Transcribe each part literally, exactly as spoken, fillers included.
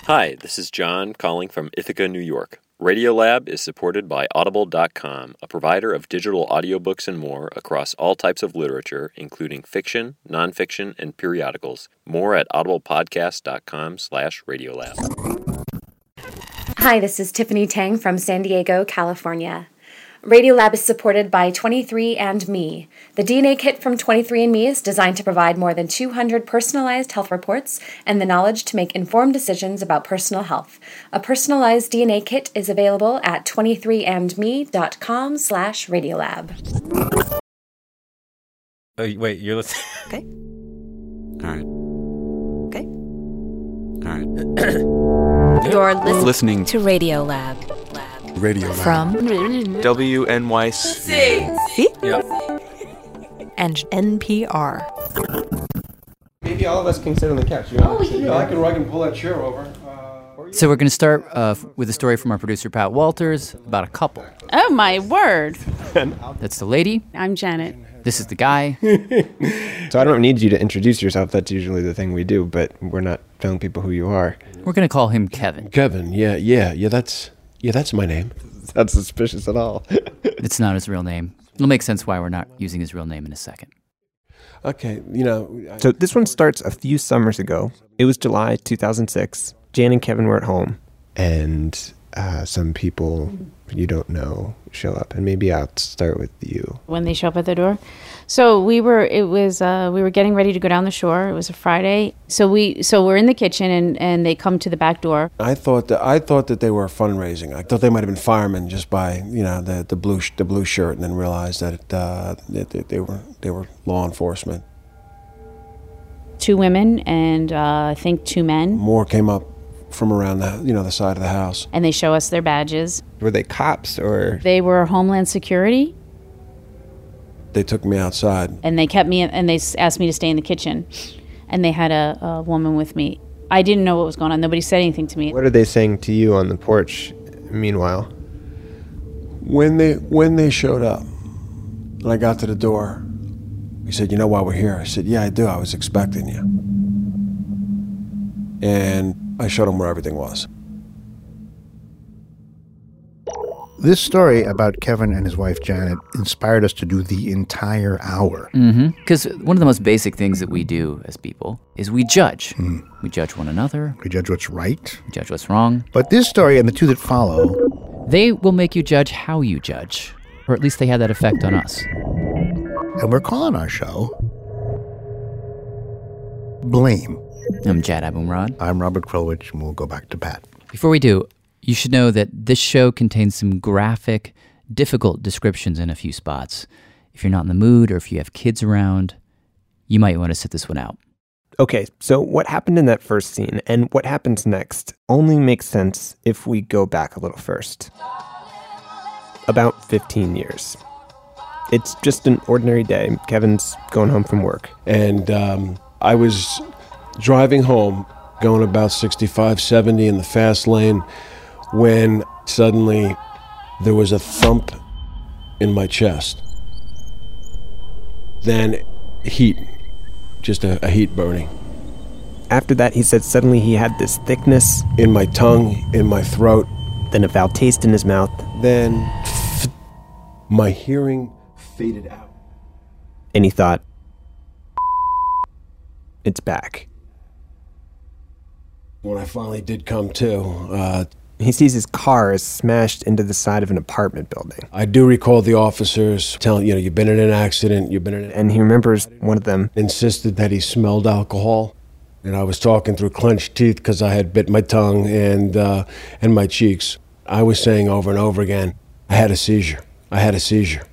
Hi, this is John calling from Ithaca, New York. Radiolab is supported by Audible dot com, a provider of digital audiobooks and more across all types of literature, including fiction, nonfiction, and periodicals. More at audiblepodcast.com slash radiolab. Hi, this is Tiffany Tang from San Diego, California. Radiolab is supported by twenty-three and me. The D N A kit from twenty-three and me is designed to provide more than two hundred personalized health reports and the knowledge to make informed decisions about personal health. A personalized D N A kit is available at twenty-three and me dot com slash radiolab. Oh, wait, you're listening? Okay. All right. Okay. All right. You're listening, Listening to Radiolab. Radio Lab. From W N Y C. C Yep. and N P R. Maybe all of us can sit on the couch. You know? Oh, yeah, I can, I can pull that chair over. Uh, So we're going to start uh, with a story from our producer, Pat Walters, about a couple. Oh, my word. That's the lady. I'm Janet. This is the guy. So I don't need you to introduce yourself. That's usually the thing we do, but we're not telling people who you are. We're going to call him Kevin. Kevin, yeah, yeah, yeah, that's, yeah, that's my name. It's not suspicious at all. It's not his real name. It'll make sense why we're not using his real name in a second. Okay, you know. I, So this one starts a few summers ago. It was July two thousand six. Jan and Kevin were at home. And uh, some people you don't know show up. And maybe I'll start with you. When they show up at the door. So we were, it was, uh, we were getting ready to go down the shore. It was a Friday. So we, so we're in the kitchen and, and they come to the back door. I thought that I thought that they were fundraising. I thought they might have been firemen just by, you know, the the blue sh- the blue shirt, and then realized that it, uh, that they, they were they were law enforcement. Two women and uh, I think two men. More came up from around the you know the side of the house. And they show us their badges. Were they cops or? They were Homeland Security. They took me outside. And they kept me, and they s- asked me to stay in the kitchen. And they had a, a woman with me. I didn't know what was going on. Nobody said anything to me. What are they saying to you on the porch meanwhile? When they when they showed up, and I got to the door, he said, "You know why we're here?" I said, "Yeah, I do. I was expecting you." And I showed him where everything was. This story about Kevin and his wife Janet inspired us to do the entire hour. Mm-hmm. Because one of the most basic things that we do as people is we judge. Mm. We judge one another. We judge what's right. We judge what's wrong. But this story and the two that follow, they will make you judge how you judge. Or at least they had that effect on us. And we're calling our show Blame. I'm Jad Abumrad. I'm Robert Krulwich, and we'll go back to Pat. Before we do, you should know that this show contains some graphic, difficult descriptions in a few spots. If you're not in the mood or if you have kids around, you might want to sit this one out. Okay, so what happened in that first scene and what happens next only makes sense if we go back a little first. About fifteen years. It's just an ordinary day. Kevin's going home from work. And um, I was driving home, going about sixty-five, seventy in the fast lane, when suddenly there was a thump in my chest. Then heat, just a, a heat burning. After that, he said suddenly he had this thickness in my tongue, in my throat. Then a foul taste in his mouth. Then my hearing faded out. And he thought, it's back. When I finally did come to, uh, he sees his car is smashed into the side of an apartment building. I do recall the officers telling, you know, you've been in an accident, you've been in an... And he remembers one of them insisted that he smelled alcohol. And I was talking through clenched teeth because I had bit my tongue and uh, and my cheeks. I was saying over and over again, I had a seizure. I had a seizure.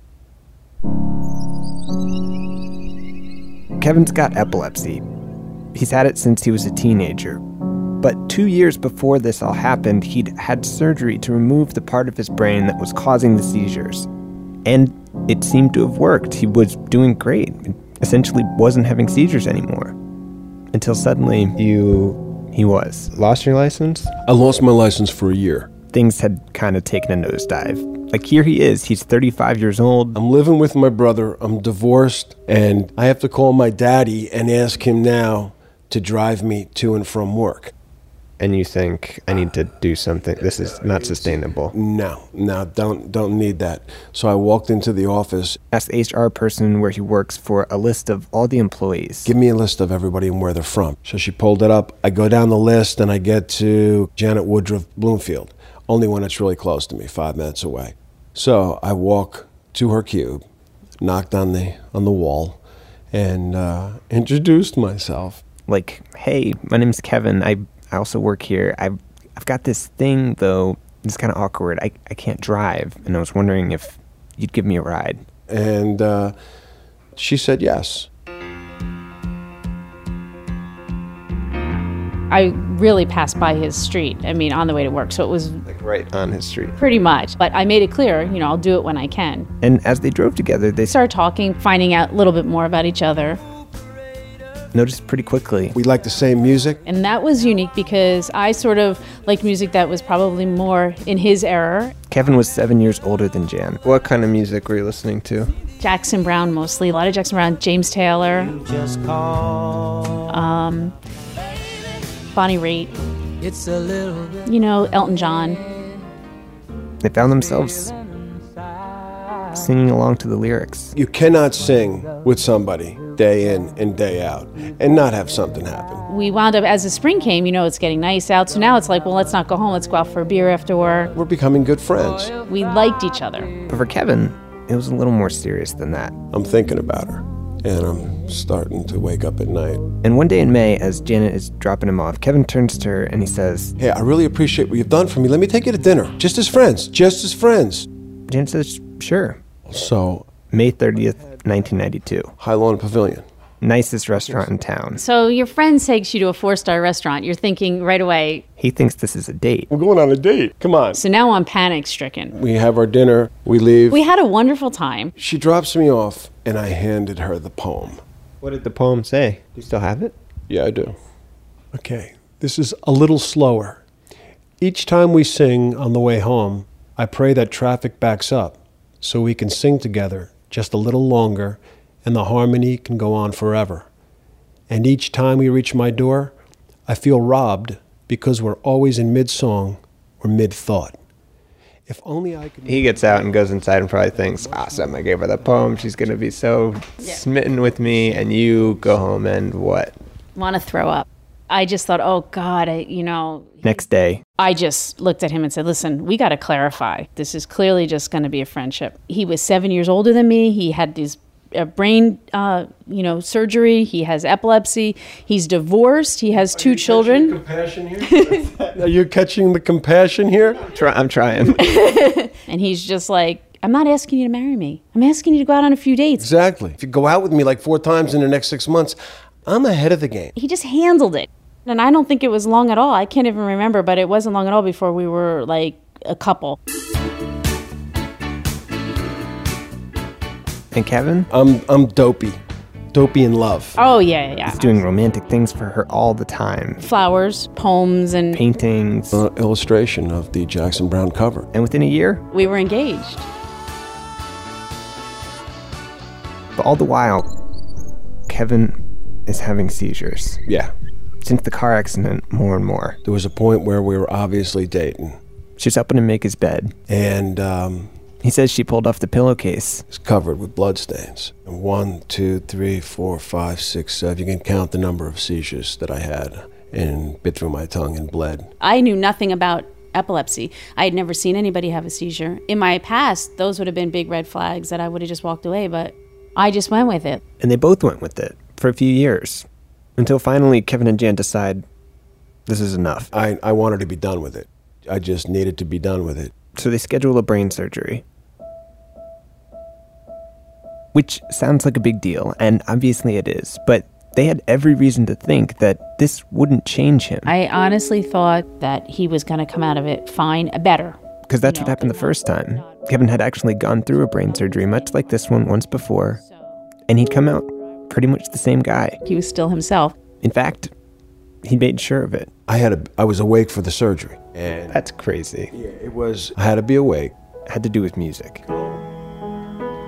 Kevin's got epilepsy. He's had it since he was a teenager. But two years before this all happened, he'd had surgery to remove the part of his brain that was causing the seizures. And it seemed to have worked. He was doing great. Essentially wasn't having seizures anymore. Until suddenly, you... he was. Lost your license? I lost my license for a year. Things had kind of taken a nosedive. Like, here he is. He's thirty-five years old. I'm living with my brother. I'm divorced. And I have to call my daddy and ask him now to drive me to and from work. and you think, I need to do something. This is not sustainable. No, no, don't don't need that. So I walked into the office. Asked the H R person where he works for a list of all the employees. Give me a list of everybody and where they're from. So she pulled it up. I go down the list and I get to Janet Woodruff Bloomfield, only one that's really close to me, five minutes away. So I walk to her cube, knocked on the on the wall, and uh, introduced myself. Like, hey, my name's Kevin. I I also work here. I've, I've got this thing, though. It's kind of awkward. I, I can't drive, and I was wondering if you'd give me a ride. And uh, she said yes. I really passed by his street, I mean, on the way to work, so it was Like right on his street. pretty much. But I made it clear, you know, I'll do it when I can. And as they drove together, they Started talking, finding out a little bit more about each other. noticed pretty quickly. We like the same music. And that was unique because I sort of liked music that was probably more in his era. Kevin was seven years older than Jan. What kind of music were you listening to? Jackson Browne mostly, a lot of Jackson Browne, James Taylor, um, Bonnie Raitt, you know, Elton John. They found themselves singing along to the lyrics. You cannot sing with somebody day in and day out and not have something happen. We wound up, as the spring came, you know, it's getting nice out, so now it's like, well, let's not go home, let's go out for a beer after work. We're becoming good friends. We liked each other. But for Kevin, it was a little more serious than that. I'm thinking about her, and I'm starting to wake up at night. And one day in May, as Janet is dropping him off, Kevin turns to her and he says, "Hey, I really appreciate what you've done for me. Let me take you to dinner. Just as friends. Just as friends." Janet says, sure. So, May thirtieth, nineteen ninety-two. High Lawn Pavilion. Nicest restaurant in town. So your friend takes you to a four-star restaurant. You're thinking right away, He thinks this is a date. We're going on a date. Come on. so now I'm panic-stricken. We have our dinner. We leave. We had a wonderful time. She drops me off, and I handed her the poem. What did the poem say? Do you still have it? Yeah, I do. Okay, this is a little slower. Each time we sing on the way home, I pray that traffic backs up so we can sing together just a little longer and the harmony can go on forever. And each time we reach my door, I feel robbed because we're always in mid-song or mid-thought. If only I could... He gets out and goes inside and probably thinks, awesome, I gave her the poem. She's going to be so Yeah. smitten with me. And you go home and what? Want to throw up. I just thought, oh, God, I, you know... Next day, I just looked at him and said, listen, we got to clarify. This is clearly just going to be a friendship. He was seven years older than me. He had these uh, brain, uh, you know, surgery. He has epilepsy. He's divorced. He has two children. Compassion here? Are you catching the compassion here? try, I'm trying. And he's just like, I'm not asking you to marry me. I'm asking you to go out on a few dates. Exactly. If you go out with me like four times in the next six months, I'm ahead of the game. He just handled it. And I don't think it was long at all. I can't even remember, but it wasn't long at all before we were like a couple. And Kevin? I'm I'm dopey. Dopey in love. Oh, yeah, yeah. He's doing romantic things for her all the time. Flowers, poems, and Paintings. Uh, illustration of the Jackson Browne cover. And within a year, we were engaged. but all the while, Kevin is having seizures. Yeah. Since the car accident, more and more. There was a point where we were obviously dating. She's helping him make his bed. And um, He says she pulled off the pillowcase. it's covered with bloodstains. And one, two, three, four, five, six, seven. You can count the number of seizures that I had and bit through my tongue and bled. I knew nothing about epilepsy. I had never seen anybody have a seizure. In my past, those would have been big red flags that I would have just walked away, but I just went with it. And they both went with it for a few years. Until finally, Kevin and Jan decide this is enough. I, I wanted to be done with it. I just needed to be done with it. So they schedule a brain surgery. Which sounds like a big deal, and obviously it is, but they had every reason to think that this wouldn't change him. I honestly thought that he was going to come out of it fine, better. Because that's what happened the first time. Kevin had actually gone through a brain surgery, much like this one once before, and he'd come out pretty much the same guy. He was still himself. In fact, he made sure of it. I had a, I was awake for the surgery. And That's crazy. yeah, it was, I had to be awake. It had to do with music.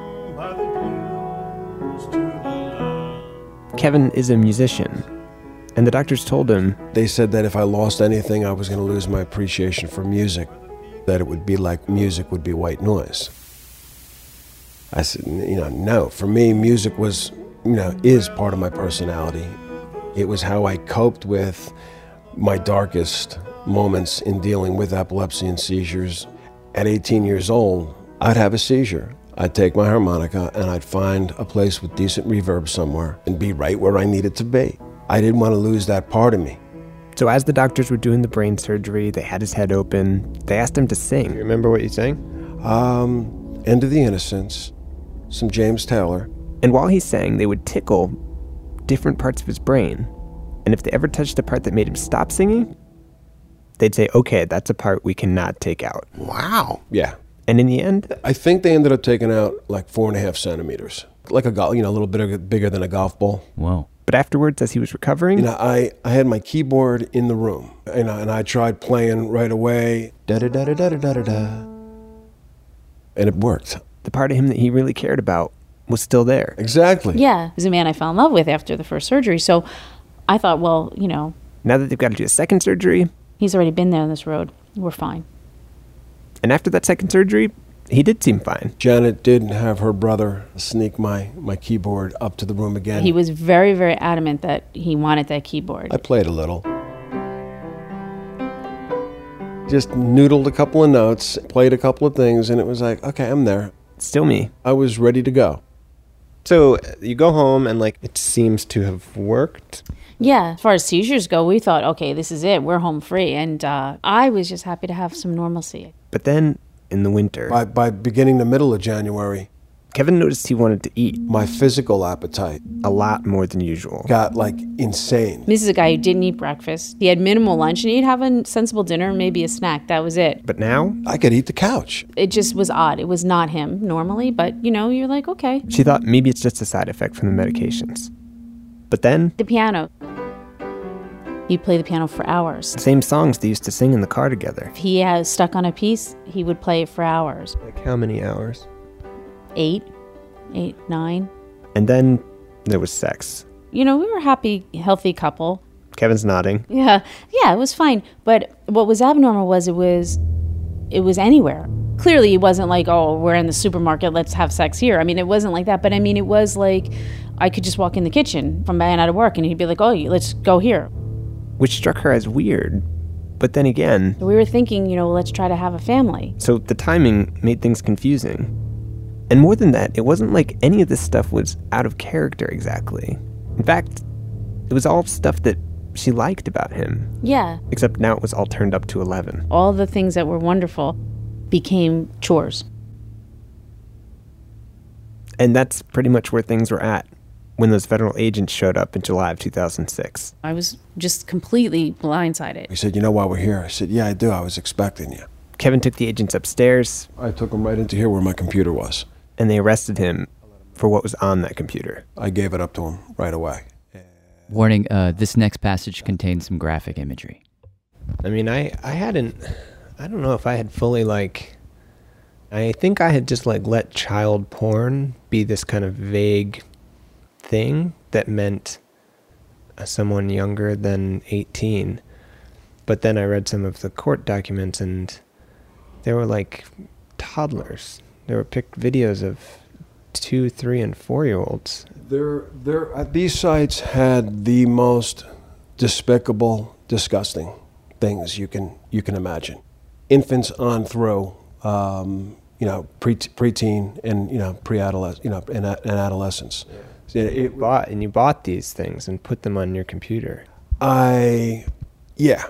Kevin is a musician, And the doctors told him, They said that if I lost anything, I was going to lose my appreciation for music, that it would be like music would be white noise. I said, you know, no. For me, music was, you know, is part of my personality. It was how I coped with my darkest moments in dealing with epilepsy and seizures. At eighteen years old, I'd have a seizure. I'd take my harmonica and I'd find a place with decent reverb somewhere and be right where I needed to be. I didn't want to lose that part of me. So as the doctors were doing the brain surgery, they had his head open. They asked him to sing. You remember what you sang? Um, End of the Innocents, some James Taylor. And while he sang, they would tickle different parts of his brain. And if they ever touched the part that made him stop singing, they'd say, okay, that's a part we cannot take out. Wow. Yeah. And in the end, I think they ended up taking out like four and a half centimeters. Like a golf, you know, a little bit bigger than a golf ball. Whoa. But afterwards, as he was recovering, You know, I, I had my keyboard in the room, and I, and I tried playing right away, da-da-da-da-da-da-da-da, and it worked. the part of him that he really cared about was still there. Exactly. Yeah, he was a man I fell in love with after the first surgery. So I thought, well, you know, Now that they've got to do a second surgery, he's already been there on this road. We're fine. and after that second surgery, he did seem fine. Janet did have her brother sneak my, my keyboard up to the room again. He was very, very adamant that he wanted that keyboard. I played a little. Just noodled a couple of notes, played a couple of things, and it was like, okay, I'm there. Still me. I was ready to go. So you go home and like it seems to have worked. Yeah, as far as seizures go, we thought, okay, this is it. We're home free. And uh, I was just happy to have some normalcy. But then, in the winter, By, by beginning the middle of January, Kevin noticed he wanted to eat my physical appetite a lot more than usual. got like insane. This is a guy who didn't eat breakfast. He had minimal lunch, and he'd have a sensible dinner, maybe a snack. That was it. But now, I could eat the couch. It just was odd. It was not him normally, but, you know, you're like, okay. she thought maybe it's just a side effect from the medications. But then, The piano. He'd play the piano for hours. same songs they used to sing in the car together. If he was stuck on a piece, he would play it for hours. Like how many hours? Eight, eight, nine. And then there was sex. You know, we were a happy, healthy couple. Kevin's nodding. Yeah, yeah, it was fine. But what was abnormal was it was, it was anywhere. Clearly, it wasn't like, oh, we're in the supermarket, let's have sex here. I mean, it wasn't like that. But I mean, it was like, I could just walk in the kitchen from my out of work, and he'd be like, oh, let's go here. Which struck her as weird. But then again, We were thinking, you know, let's try to have a family. so the timing made things confusing. And more than that, it wasn't like any of this stuff was out of character exactly. In fact, it was all stuff that she liked about him. Yeah, Except now it was all turned up to eleven. all the things that were wonderful became chores. And that's pretty much where things were at when those federal agents showed up in July of two thousand six. I was just completely blindsided. He said, you know why we're here? I said, yeah, I do. I was expecting you. Kevin took the agents upstairs, I took him right into here where my computer was. and they arrested him for what was on that computer. I gave it up to him right away. Warning, uh, this next passage contains some graphic imagery. I mean, I, I hadn't, I don't know if I had fully like, I think I had just like let child porn be this kind of vague thing that meant uh, someone younger than eighteen. But then I read some of the court documents and they were like toddlers. There were picked videos of two, three, and four-year-olds. They're, they're, uh, these sites had the most despicable, disgusting things you can you can imagine. Infants on through, um, you know, pre preteen and you know pre-adolescent, you know, and, and adolescence. Yeah. It, it bought and you bought these things and put them on your computer. I, yeah,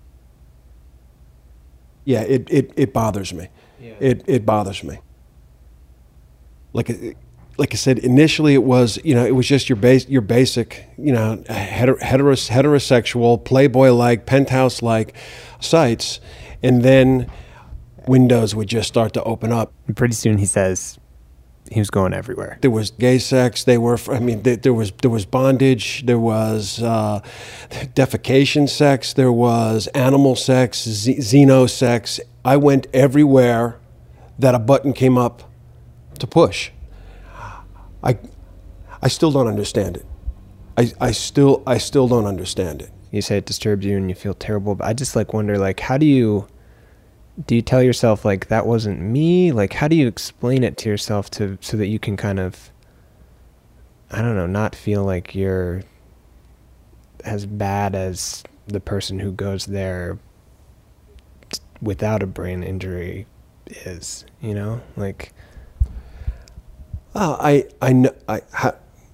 yeah. It it, it bothers me. Yeah. It it bothers me. Like it, like I said, initially it was, you know, it was just your base, your basic, you know, heter- heteros- heterosexual, Playboy-like, penthouse-like sites, and then windows would just start to open up. And pretty soon he says he was going everywhere. There was gay sex. They were, I mean, there, there was there was bondage. There was uh, defecation sex. There was animal sex, z- xeno sex. I went everywhere that a button came up to push. I, I still don't understand it. I, I still I still don't understand it. You say it disturbs you and you feel terrible, but I just like wonder, like, how do you, do you tell yourself, like, that wasn't me? Like, how do you explain it to yourself to so that you can kind of, I don't know, not feel like you're as bad as the person who goes there without a brain injury is, you know? Like, oh, I I know I ha,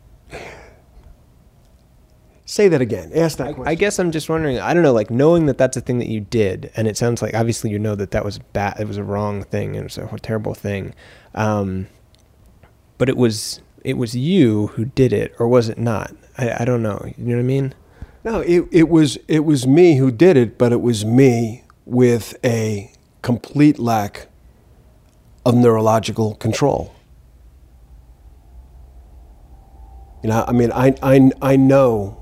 say that again. Ask that I, question. I guess I'm just wondering, I don't know, like, knowing that that's a thing that you did, and it sounds like obviously you know that that was bad, it was a wrong thing, and it was a terrible thing, um, but it was it was you who did it, or was it not? I, I don't know. You know what I mean? No, it it was it was me who did it, but it was me with a complete lack of neurological control. You know, I mean, I I I know.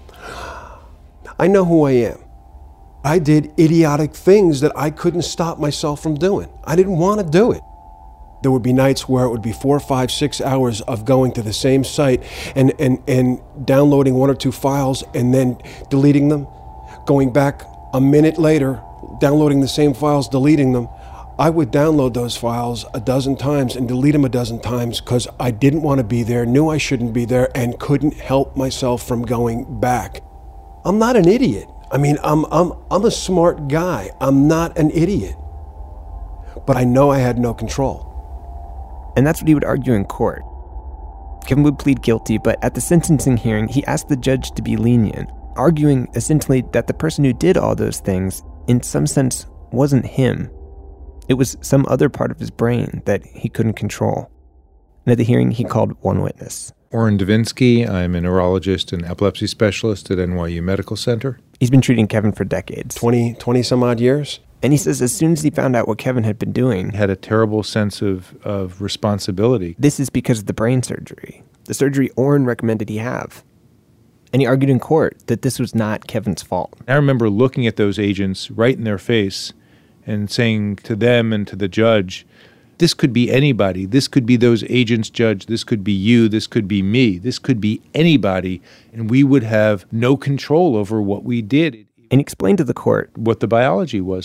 I know who I am. I did idiotic things that I couldn't stop myself from doing. I didn't want to do it. There would be nights where it would be four, five, six hours of going to the same site and, and, and downloading one or two files and then deleting them, going back a minute later, downloading the same files, deleting them. I would download those files a dozen times and delete them a dozen times because I didn't want to be there, knew I shouldn't be there, and couldn't help myself from going back. I'm not an idiot. I mean, I'm I'm I'm a smart guy. I'm not an idiot. But I know I had no control. And that's what he would argue in court. Kevin would plead guilty, but at the sentencing hearing, he asked the judge to be lenient, arguing essentially that the person who did all those things, in some sense, wasn't him. It was some other part of his brain that he couldn't control. And at the hearing, he called one witness. Oren Davinsky. I'm a neurologist and epilepsy specialist at N Y U Medical Center. He's been treating Kevin for decades. twenty, twenty some odd years. And he says as soon as he found out what Kevin had been doing, Had a terrible sense of, of responsibility. this is because of the brain surgery. The surgery Oren recommended he have. And he argued in court that this was not Kevin's fault. I remember looking at those agents right in their face and saying to them and to the judge, this could be anybody. This could be those agents, judge. This could be you. This could be me. This could be anybody. And we would have no control over what we did. And he explained to the court what the biology was.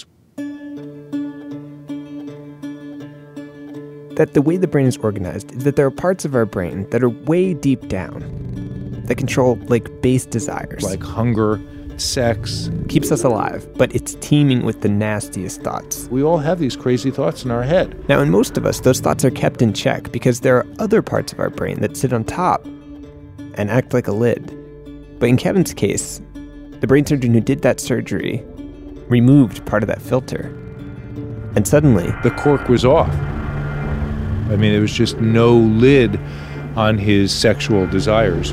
That the way the brain is organized is that there are parts of our brain that are way deep down that control, like, base desires. Like hunger, sex. Keeps us alive, but it's teeming with the nastiest thoughts. We all have these crazy thoughts in our head. Now, in most of us, those thoughts are kept in check because there are other parts of our brain that sit on top and act like a lid. But in Kevin's case, the brain surgeon who did that surgery removed part of that filter. And suddenly, the cork was off. I mean, there was just no lid on his sexual desires.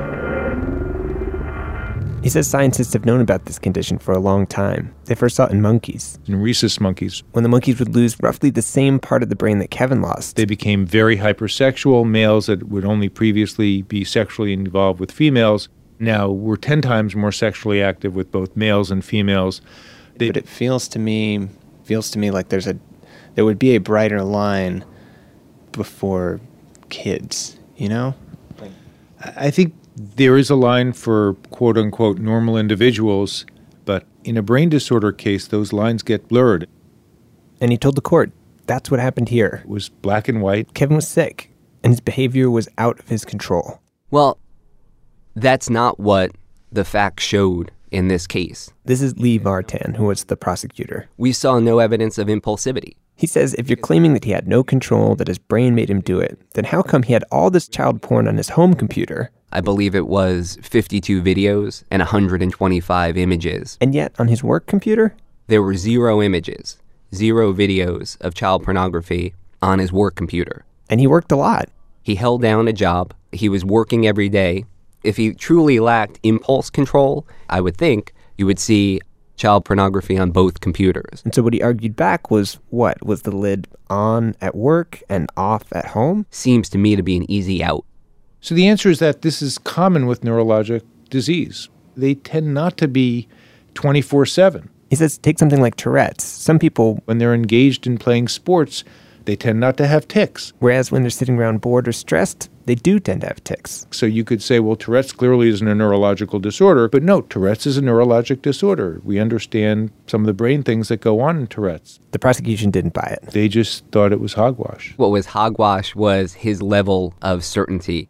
He says scientists have known about this condition for a long time. They first saw it in monkeys. In rhesus monkeys. When the monkeys would lose roughly the same part of the brain that Kevin lost. They became very hypersexual. Males that would only previously be sexually involved with females now were ten times more sexually active with both males and females. They, but it feels to me, feels to me like there's a, there would be a brighter line before kids, you know? I think there is a line for quote-unquote normal individuals, but in a brain disorder case, those lines get blurred. And he told the court that's what happened here. It was black and white. Kevin was sick, and his behavior was out of his control. Well, that's not what the facts showed in this case. This is Lee Vartan, who was the prosecutor. We saw no evidence of impulsivity. He says if you're claiming that he had no control, that his brain made him do it, then how come he had all this child porn on his home computer? I believe it was fifty-two videos and one hundred twenty-five images. And yet, on his work computer? There were zero images, zero videos of child pornography on his work computer. And he worked a lot. He held down a job. He was working every day. If he truly lacked impulse control, I would think you would see child pornography on both computers. And so what he argued back was, what? Was the lid on at work and off at home? Seems to me to be an easy out. So the answer is that this is common with neurologic disease. They tend not to be twenty-four seven. He says take something like Tourette's. Some people, when they're engaged in playing sports, They tend not to have tics. Whereas when they're sitting around bored or stressed, they do tend to have tics. So you could say, well, Tourette's clearly isn't a neurological disorder. But no, Tourette's is a neurologic disorder. We understand some of the brain things that go on in Tourette's. The prosecution didn't buy it. They just thought it was hogwash. What was hogwash was his level of certainty.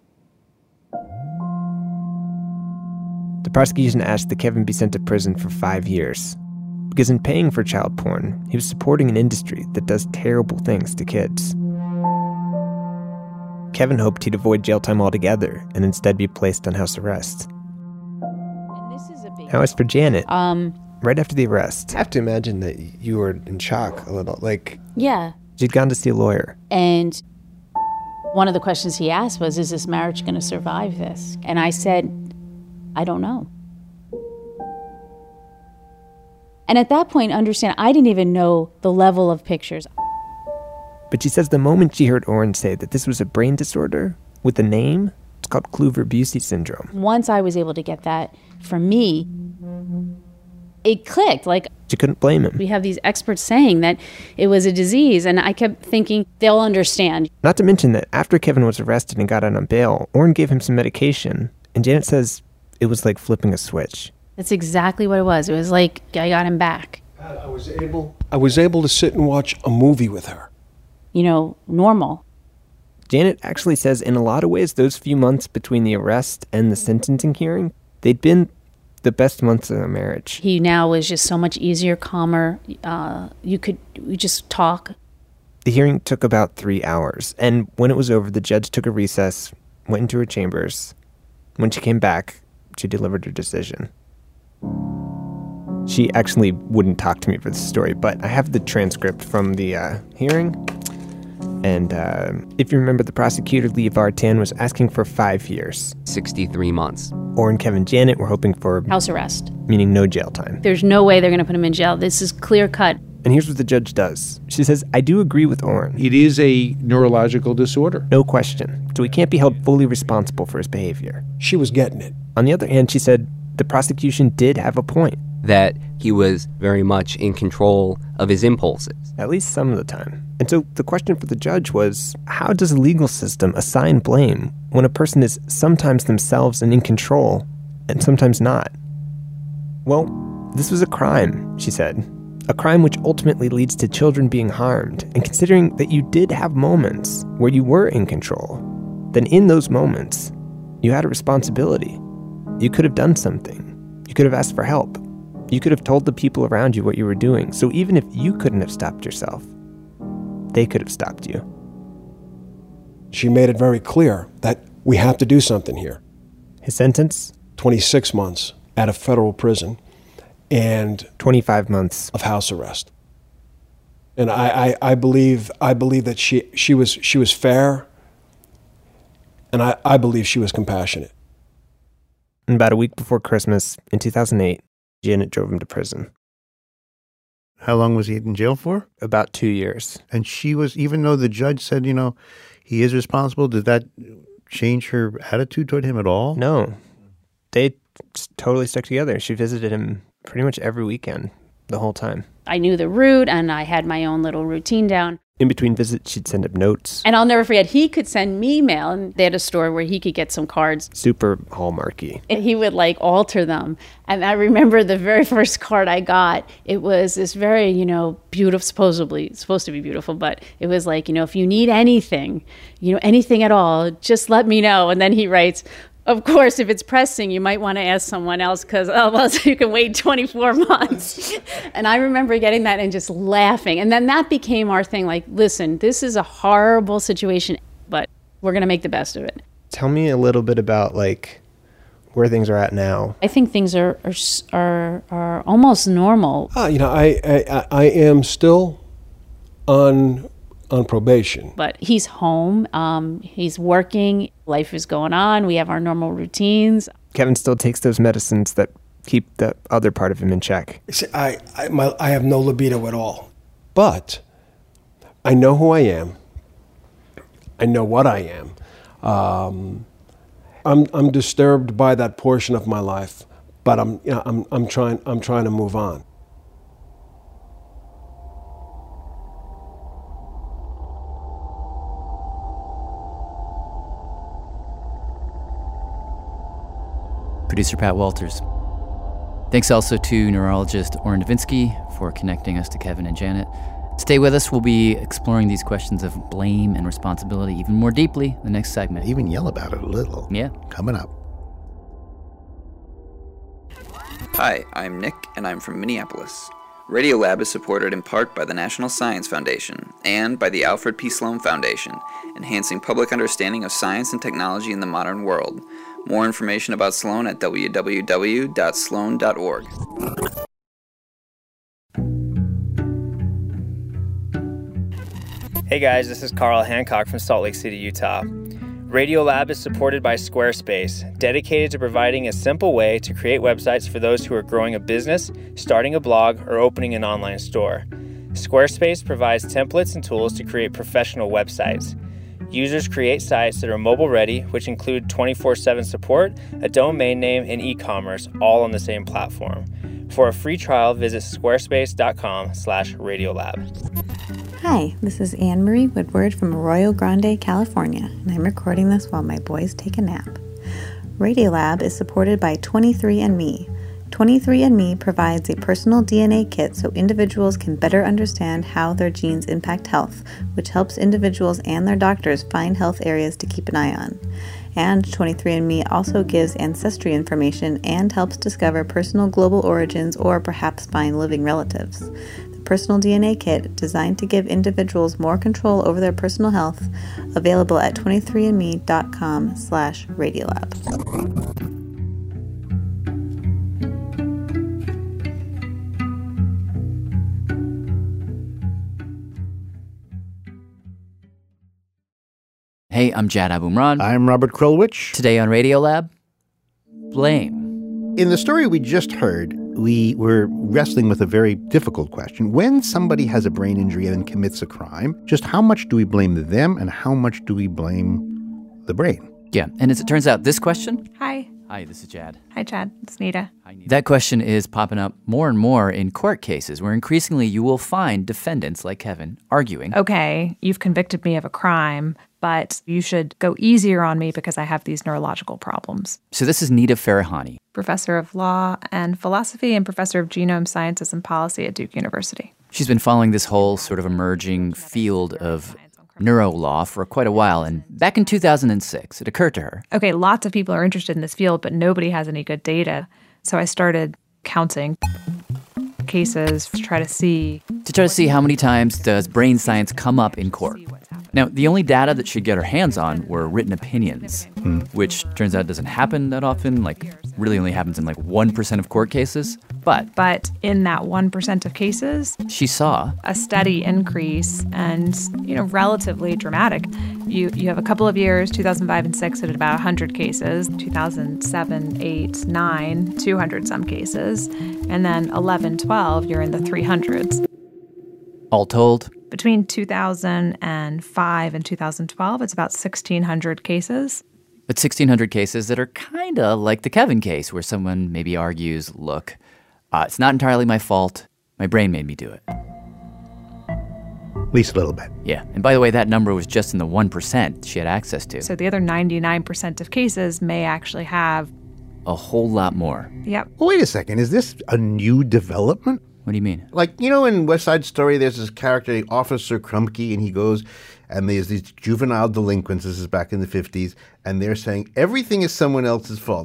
The prosecution asked that Kevin be sent to prison for five years. Because in paying for child porn, he was supporting an industry that does terrible things to kids. Kevin hoped he'd avoid jail time altogether and instead be placed on house arrest. And this is a big Now, as for Janet, um, right after the arrest, I have to imagine that you were in shock a little. Like, yeah. she'd gone to see a lawyer. And one of the questions he asked was, is this marriage going to survive this? And I said, I don't know. And at that point, understand, I didn't even know the level of pictures. But she says the moment she heard Oren say that this was a brain disorder with a name, it's called Kluver-Bucy syndrome. Once I was able to get that, for me, it clicked. Like, she couldn't blame him. We have these experts saying that it was a disease, and I kept thinking they'll understand. Not to mention that after Kevin was arrested and got out on bail, Oren gave him some medication, and Janet says it was like flipping a switch. That's exactly what it was. It was like I got him back. I was able I was able to sit and watch a movie with her. You know, normal. Janet actually says in a lot of ways those few months between the arrest and the sentencing hearing, they'd been the best months of their marriage. He now was just so much easier, calmer. Uh, you could we just talk. The hearing took about three hours, and when it was over, the judge took a recess, went into her chambers. When she came back, she delivered her decision. She actually wouldn't talk to me for this story, but I have the transcript from the uh, hearing. And uh, if you remember, the prosecutor, Lee Vartan, was asking for five years. sixty-three months. Oren, Kevin, Janet were hoping for house arrest, meaning no jail time. There's no way they're going to put him in jail. This is clear cut. And here's what the judge does. She says, I do agree with Oren. It is a neurological disorder. No question. So he can't be held fully responsible for his behavior. She was getting it. On the other hand, she said the prosecution did have a point. That he was very much in control of his impulses. At least some of the time. And so the question for the judge was, how does a legal system assign blame when a person is sometimes themselves and in control and sometimes not? Well, this was a crime, she said. A crime which ultimately leads to children being harmed. And considering that you did have moments where you were in control, then in those moments, you had a responsibility. You could have done something. You could have asked for help. You could have told the people around you what you were doing. So even if you couldn't have stopped yourself, they could have stopped you. She made it very clear that we have to do something here. His sentence? twenty-six months at a federal prison and twenty-five months of house arrest. And I, I, I believe I believe that she she was she was fair, and I, I believe she was compassionate. And about a week before Christmas in two thousand eight, Janet drove him to prison. How long was he in jail for? About two years. And she was, even though the judge said, you know, he is responsible, did that change her attitude toward him at all? No. They totally stuck together. She visited him pretty much every weekend, the whole time. I knew the route, and I had my own little routine down. In between visits, she'd send up notes. And I'll never forget, he could send me mail, and they had a store where he could get some cards. Super hallmarky. And he would, like, alter them. And I remember the very first card I got, it was this very, you know, beautiful, supposedly, supposed to be beautiful, but it was like, you know, if you need anything, you know, anything at all, just let me know. And then he writes, of course, if it's pressing, you might want to ask someone else because otherwise you can wait twenty-four months. And I remember getting that and just laughing. And then that became our thing. Like, listen, this is a horrible situation, but we're going to make the best of it. Tell me a little bit about, like, where things are at now. I think things are are are, are almost normal. Uh, you know, I, I I am still on on probation. But he's home. Um, he's working. Life is going on. We have our normal routines. Kevin still takes those medicines that keep the other part of him in check. See, I I, my, I have no libido at all. But I know who I am. I know what I am. Um, I'm I'm disturbed by that portion of my life, but I'm you know, I'm I'm trying I'm trying to move on. producer Pat Walters. Thanks also to neurologist Oren Novinsky for connecting us to Kevin and Janet. Stay with us. We'll be exploring these questions of blame and responsibility even more deeply in the next segment. Even yell about it a little. Yeah. Coming up. Hi, I'm Nick, and I'm from Minneapolis. Radiolab is supported in part by the National Science Foundation and by the Alfred P. Sloan Foundation, enhancing public understanding of science and technology in the modern world. More information about Sloan at w w w dot sloan dot org. Hey guys, this is Carl Hancock from Salt Lake City, Utah. Radiolab is supported by Squarespace, dedicated to providing a simple way to create websites for those who are growing a business, starting a blog, or opening an online store. Squarespace provides templates and tools to create professional websites. Users create sites that are mobile-ready, which include twenty-four seven support, a domain name, and e-commerce, all on the same platform. For a free trial, visit squarespace.com slash Radiolab. Hi, this is Anne-Marie Woodward from Arroyo Grande, California, and I'm recording this while my boys take a nap. Radiolab is supported by twenty-three and me. twenty-three and me provides a personal D N A kit so individuals can better understand how their genes impact health, which helps individuals and their doctors find health areas to keep an eye on. And twenty-three and me also gives ancestry information and helps discover personal global origins or perhaps find living relatives. The personal D N A kit, designed to give individuals more control over their personal health, available at twenty-three and me dot com slash Radiolab. Hey, I'm Jad Abumrad. I'm Robert Krulwich. Today on Radiolab, blame. In the story we just heard, we were wrestling with a very difficult question. When somebody has a brain injury and then commits a crime, just how much do we blame them and how much do we blame the brain? Yeah, and as it turns out, this question... Hi. Hi, this is Jad. Hi, Chad. It's Nita. Hi, Nita. That question is popping up more and more in court cases where increasingly you will find defendants like Kevin arguing. Okay, you've convicted me of a crime, but you should go easier on me because I have these neurological problems. So this is Nita Farahani, professor of law and philosophy and professor of genome sciences and policy at Duke University. She's been following this whole sort of emerging field of neurolaw for quite a while, and back in two thousand six, it occurred to her. Okay, lots of people are interested in this field, but nobody has any good data. So I started counting cases to try to see... To try to see how many times does brain science come up in court. Now, the only data that she'd get her hands on were written opinions, hmm. which turns out doesn't happen that often, like really only happens in like one percent of court cases. But but in that one percent of cases, she saw a steady increase and, you know, relatively dramatic. You you have a couple of years, two thousand five and six, at about one hundred cases, two thousand seven, eight, nine, two hundred some cases, and then eleven, twelve, you're in the three hundreds. All told, between two thousand five and two thousand twelve, it's about sixteen hundred cases. But sixteen hundred cases that are kind of like the Kevin case, where someone maybe argues, look, uh, it's not entirely my fault. My brain made me do it. At least a little bit. Yeah. And by the way, that number was just in the one percent she had access to. So the other ninety-nine percent of cases may actually have a whole lot more. Yep. Well, wait a second. Is this a new development? What do you mean? Like, you know, in West Side Story, there's this character, Officer Krumke, and he goes, and there's these juvenile delinquents, this is back in the fifties, and they're saying everything is someone else's fault.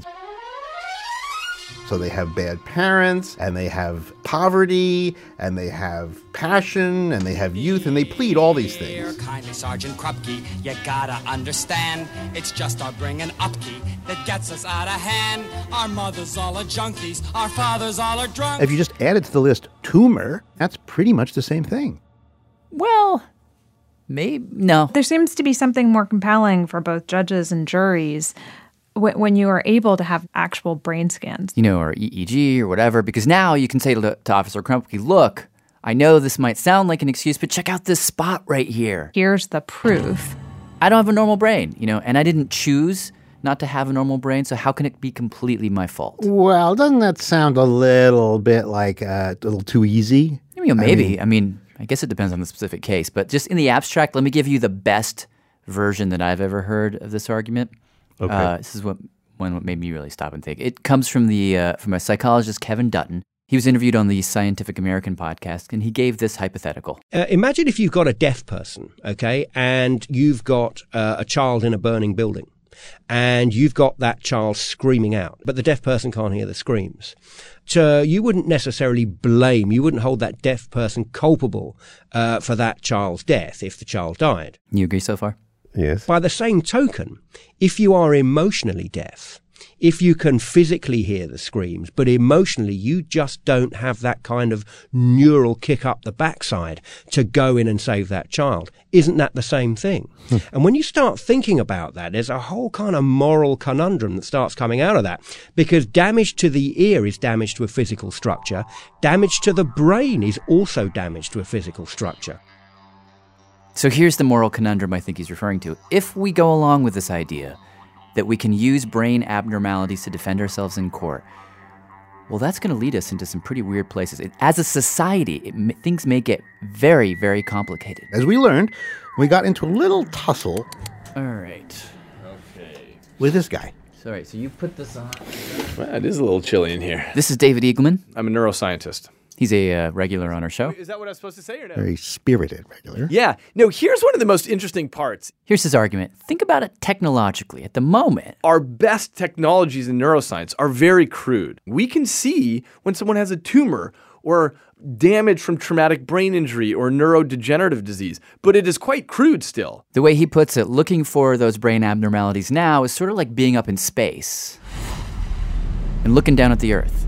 So they have bad parents, and they have poverty, and they have passion, and they have youth, and they plead all these things. Kindly, Sergeant Krupke, you gotta understand, it's just our bringing upkeep that gets us out of hand. Our mothers all are junkies, our fathers all are drunk. If you just added to the list tumor, that's pretty much the same thing. Well, maybe, no. There seems to be something more compelling for both judges and juries when you are able to have actual brain scans. You know, or E E G or whatever, because now you can say to, to Officer Krupke, look, I know this might sound like an excuse, but check out this spot right here. Here's the proof. I don't have a normal brain, you know, and I didn't choose not to have a normal brain, so how can it be completely my fault? Well, doesn't that sound a little bit like uh, a little too easy? You know, maybe. I mean, I mean, I guess it depends on the specific case, but just in the abstract, let me give you the best version that I've ever heard of this argument. Okay. Uh, this is what one that made me really stop and think. It comes from the uh, from a psychologist, Kevin Dutton. He was interviewed on the Scientific American podcast, and he gave this hypothetical. Uh, imagine if you've got a deaf person, okay, and you've got uh, a child in a burning building, and you've got that child screaming out, but the deaf person can't hear the screams. So you wouldn't necessarily blame, you wouldn't hold that deaf person culpable uh, for that child's death if the child died. You agree so far? Yes. By the same token, if you are emotionally deaf, if you can physically hear the screams, but emotionally you just don't have that kind of neural kick up the backside to go in and save that child, isn't that the same thing? Hmm. And when you start thinking about that, there's a whole kind of moral conundrum that starts coming out of that, because damage to the ear is damage to a physical structure. Damage to the brain is also damage to a physical structure. So here's the moral conundrum I think he's referring to. If we go along with this idea that we can use brain abnormalities to defend ourselves in court, well, that's going to lead us into some pretty weird places. It, as a society, it, things may get very, very complicated. As we learned, we got into a little tussle. All right. Okay. With this guy. Sorry, so you put this on. Well, it is a little chilly in here. This is David Eagleman. I'm a neuroscientist. He's a uh, regular on our show. Is that what I was supposed to say or no? Very spirited regular. Yeah. No, here's one of the most interesting parts. Here's his argument. Think about it technologically. At the moment, our best technologies in neuroscience are very crude. We can see when someone has a tumor or damage from traumatic brain injury or neurodegenerative disease, but it is quite crude still. The way he puts it, looking for those brain abnormalities now is sort of like being up in space and looking down at the Earth.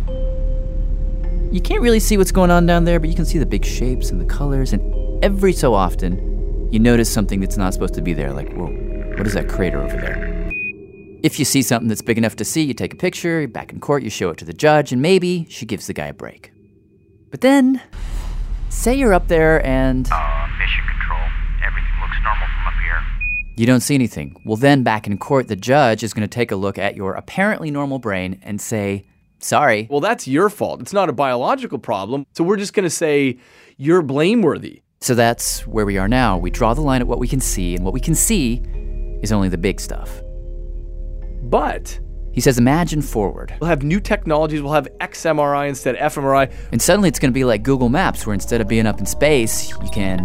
You can't really see what's going on down there, but you can see the big shapes and the colors, and every so often, you notice something that's not supposed to be there, like, whoa, what is that crater over there? If you see something that's big enough to see, you take a picture, you're back in court, you show it to the judge, and maybe she gives the guy a break. But then, say you're up there and... Uh, mission control. Everything looks normal from up here. You don't see anything. Well, then, back in court, the judge is going to take a look at your apparently normal brain and say... Sorry. Well, that's your fault. It's not a biological problem. So we're just going to say you're blameworthy. So that's where we are now. We draw the line at what we can see, and what we can see is only the big stuff. But... He says, imagine forward. We'll have new technologies. We'll have X M R I instead of F M R I. And suddenly it's going to be like Google Maps, where instead of being up in space, you can...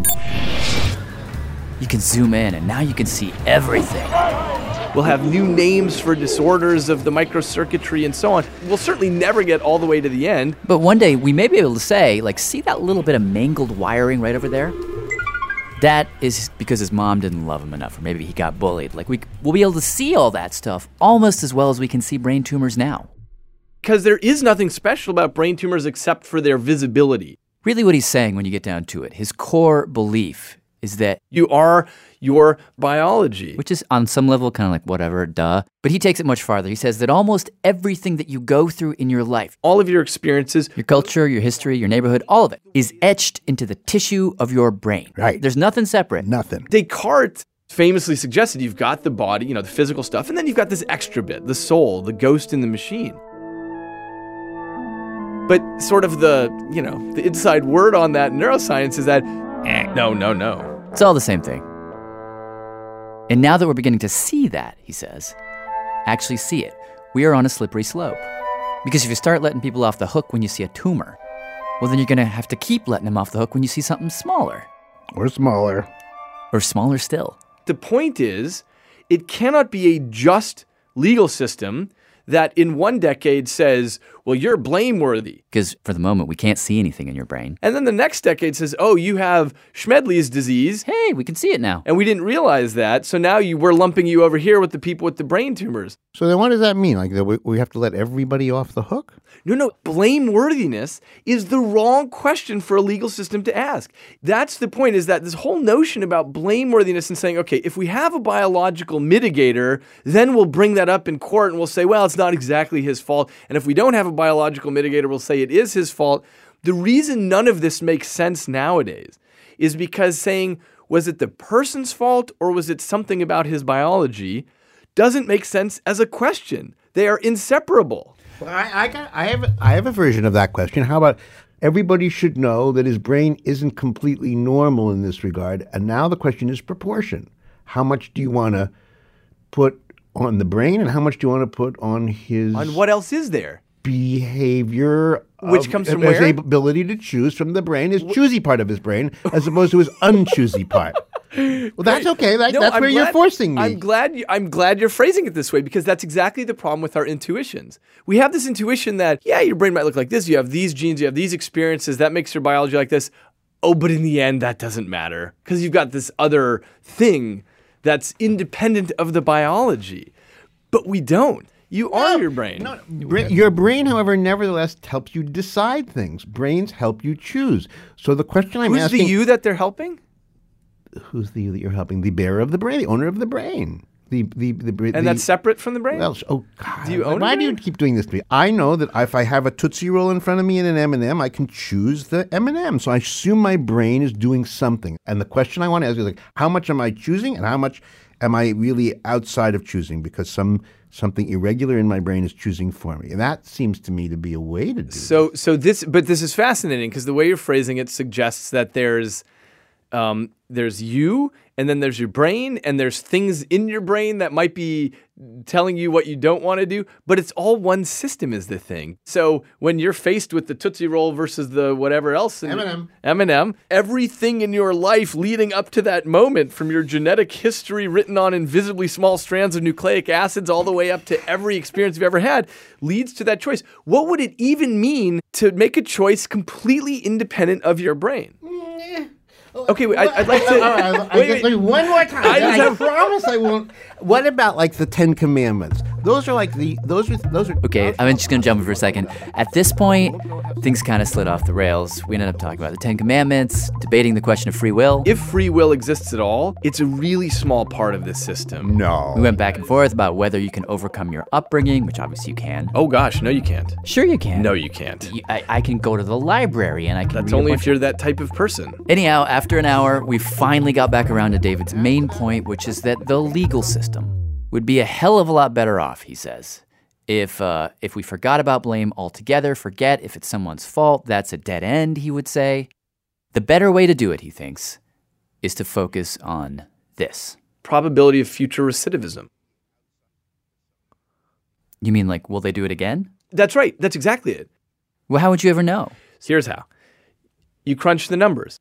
You can zoom in, and now you can see everything. We'll have new names for disorders of the microcircuitry and so on. We'll certainly never get all the way to the end. But one day, we may be able to say, like, see that little bit of mangled wiring right over there? That is because his mom didn't love him enough, or maybe he got bullied. Like, we, we'll be able to see all that stuff almost as well as we can see brain tumors now. Because there is nothing special about brain tumors except for their visibility. Really what he's saying when you get down to it, his core belief is that you are your biology. Which is on some level kind of like whatever, duh. But he takes it much farther. He says that almost everything that you go through in your life, all of your experiences, your culture, your history, your neighborhood, all of it is etched into the tissue of your brain. Right. There's nothing separate. Nothing. Descartes famously suggested you've got the body, you know, the physical stuff, and then you've got this extra bit, the soul, the ghost in the machine. But sort of the, you know, the inside word on that in neuroscience is that, eh, no, no, no. It's all the same thing. And now that we're beginning to see that, he says, actually see it, we are on a slippery slope. Because if you start letting people off the hook when you see a tumor, well, then you're going to have to keep letting them off the hook when you see something smaller. Or smaller. Or smaller still. The point is, it cannot be a just legal system that in one decade says, well, you're blameworthy. Because for the moment, we can't see anything in your brain. And then the next decade says, oh, you have Schmedley's disease. Hey, we can see it now. And we didn't realize that, so now you, we're lumping you over here with the people with the brain tumors. So then what does that mean? Like, that we, we have to let everybody off the hook? No, no, blameworthiness is the wrong question for a legal system to ask. That's the point, is that this whole notion about blameworthiness and saying, okay, if we have a biological mitigator, then we'll bring that up in court and we'll say, well, it's not exactly his fault. And if we don't have a biological mitigator, we'll say it is his fault. The reason none of this makes sense nowadays is because saying, was it the person's fault or was it something about his biology, doesn't make sense as a question. They are inseparable. Well, I, I, got, I, have, I have a version of that question. How about everybody should know that his brain isn't completely normal in this regard, and now the question is proportion. How much do you want to put on the brain, and how much do you want to put on his On what else is there? behavior, Which of- comes from his where? ability to choose from the brain, his choosy part of his brain, as opposed to his unchoosy part. Well, that's okay. That, No, that's I'm where you're glad- forcing me. I'm glad. You, I'm glad you're phrasing it this way because that's exactly the problem with our intuitions. We have this intuition that yeah, your brain might look like this. You have these genes. You have these experiences. That makes your biology like this. Oh, but in the end, that doesn't matter because you've got this other thing that's independent of the biology. But we don't. You are your brain. No, bra- your brain, however, nevertheless helps you decide things. Brains help you choose. So the question I'm Who's asking... the you that they're helping? Who's the you that you're helping? The bearer of the brain, the owner of the brain. The, the, the, the, And that's separate from the brain? Well, oh, God. Do you own Why a do you brain? keep doing this to me? I know that if I have a Tootsie Roll in front of me and an M and M, I can choose the M and M. So I assume my brain is doing something. And the question I want to ask is, like, how much am I choosing and how much am I really outside of choosing? Because some something irregular in my brain is choosing for me. And that seems to me to be a way to do it. So, so this, but this is fascinating because the way you're phrasing it suggests that there's, um, there's you, and then there's your brain, and there's things in your brain that might be telling you what you don't want to do, but it's all one system is the thing. So when you're faced with the Tootsie Roll versus the whatever else, in M and M. M and M, everything in your life leading up to that moment, from your genetic history written on invisibly small strands of nucleic acids all the way up to every experience you've ever had, leads to that choice. What would it even mean to make a choice completely independent of your brain? Okay, wait, I, I'd like to. All right, I- wait, I- wait. wait, one more time. I just I, have- promise I won't. What about like the Ten Commandments? Those are like the those are those are. Okay, I'm just going to jump in for a second. At this point, things kind of slid off the rails. We ended up talking about the Ten Commandments, debating the question of free will. If free will exists at all, it's a really small part of this system. No. We went back and forth about whether you can overcome your upbringing, which obviously you can. Oh gosh, no, you can't. Sure, you can. No, you can't. You- I, I can go to the library and I can. That's read a only bunch if you're that type of person. Anyhow, after an hour, we finally got back around to David's main point, which is that the legal system would be a hell of a lot better off, he says, if uh, if we forgot about blame altogether, forget if it's someone's fault, that's a dead end, he would say. The better way to do it, he thinks, is to focus on this. Probability of future recidivism. You mean like, will they do it again? That's right. That's exactly it. Well, how would you ever know? Here's how. You crunch the numbers.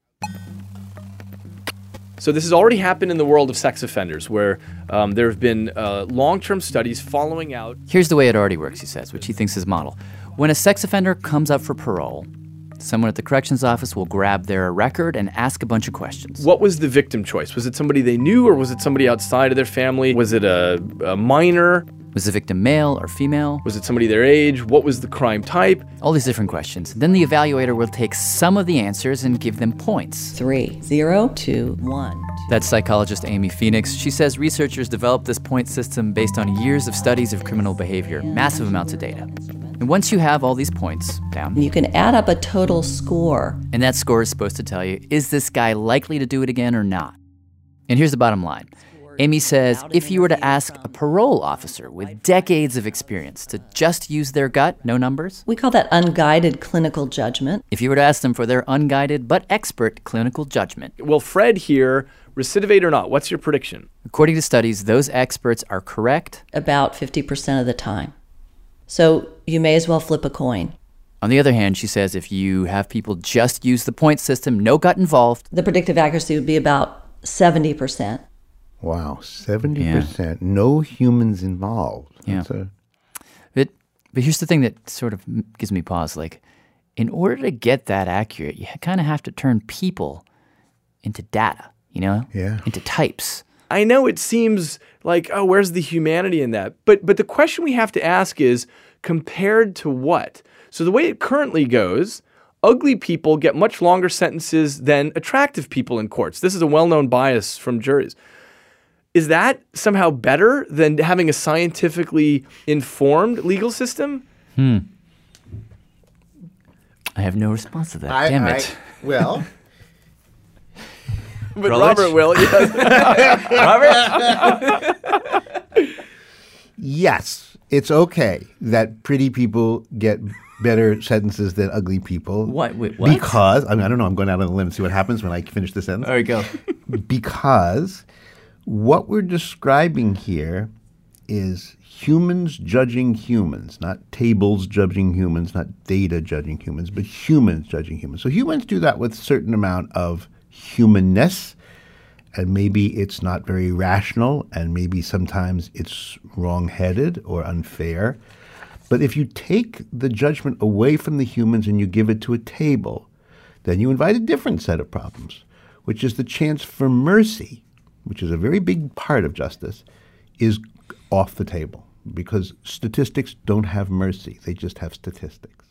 So this has already happened in the world of sex offenders, where um, there have been uh, long-term studies following out. Here's the way it already works, he says, which he thinks is model. When a sex offender comes up for parole, someone at the corrections office will grab their record and ask a bunch of questions. What was the victim choice? Was it somebody they knew, or was it somebody outside of their family? Was it a, a minor? Was the victim male or female? Was it somebody their age? What was the crime type? All these different questions. Then the evaluator will take some of the answers and give them points. Three, zero, two, one. That's psychologist Amy Phoenix. She says researchers developed this point system based on years of studies of criminal behavior, massive amounts of data. And once you have all these points down, You can add up a total score. and that score is supposed to tell you, is this guy likely to do it again or not? And here's the bottom line. Amy says if you were to ask a parole officer with decades of experience to just use their gut, no numbers. We call that unguided clinical judgment. If you were to ask them for their unguided but expert clinical judgment. Will Fred here recidivate or not? What's your prediction? According to studies, those experts are correct About fifty percent of the time. So you may as well flip a coin. On the other hand, she says if you have people just use the point system, no gut involved. The predictive accuracy would be about seventy percent. Wow, seventy percent. No humans involved. Yeah. That's a- But, but here's the thing that sort of gives me pause. Like, in order to get that accurate, you kind of have to turn people into data, you know? Yeah. Into types. I know it seems like, oh, where's the humanity in that? But but the question we have to ask is, compared to what? So the way it currently goes, ugly people get much longer sentences than attractive people in courts. This is a well-known bias from juries. Is that somehow better than having a scientifically informed legal system? Hmm. I have no response to that. I- Damn I- it. well... But Rutledge? Robert will, yes. Robert? Yes, it's okay that pretty people get better sentences than ugly people. What? Wait, what? Because, I mean, I don't know, I'm going out on a limb to see what happens when I finish the sentence. There you go. Because what we're describing here is humans judging humans, not tables judging humans, not data judging humans, but humans judging humans. So humans do that with a certain amount of humanness, and maybe it's not very rational, and maybe sometimes it's wrong-headed or unfair. But if you take the judgment away from the humans and you give it to a table, then you invite a different set of problems, which is the chance for mercy, which is a very big part of justice, is off the table, because statistics don't have mercy. They just have statistics.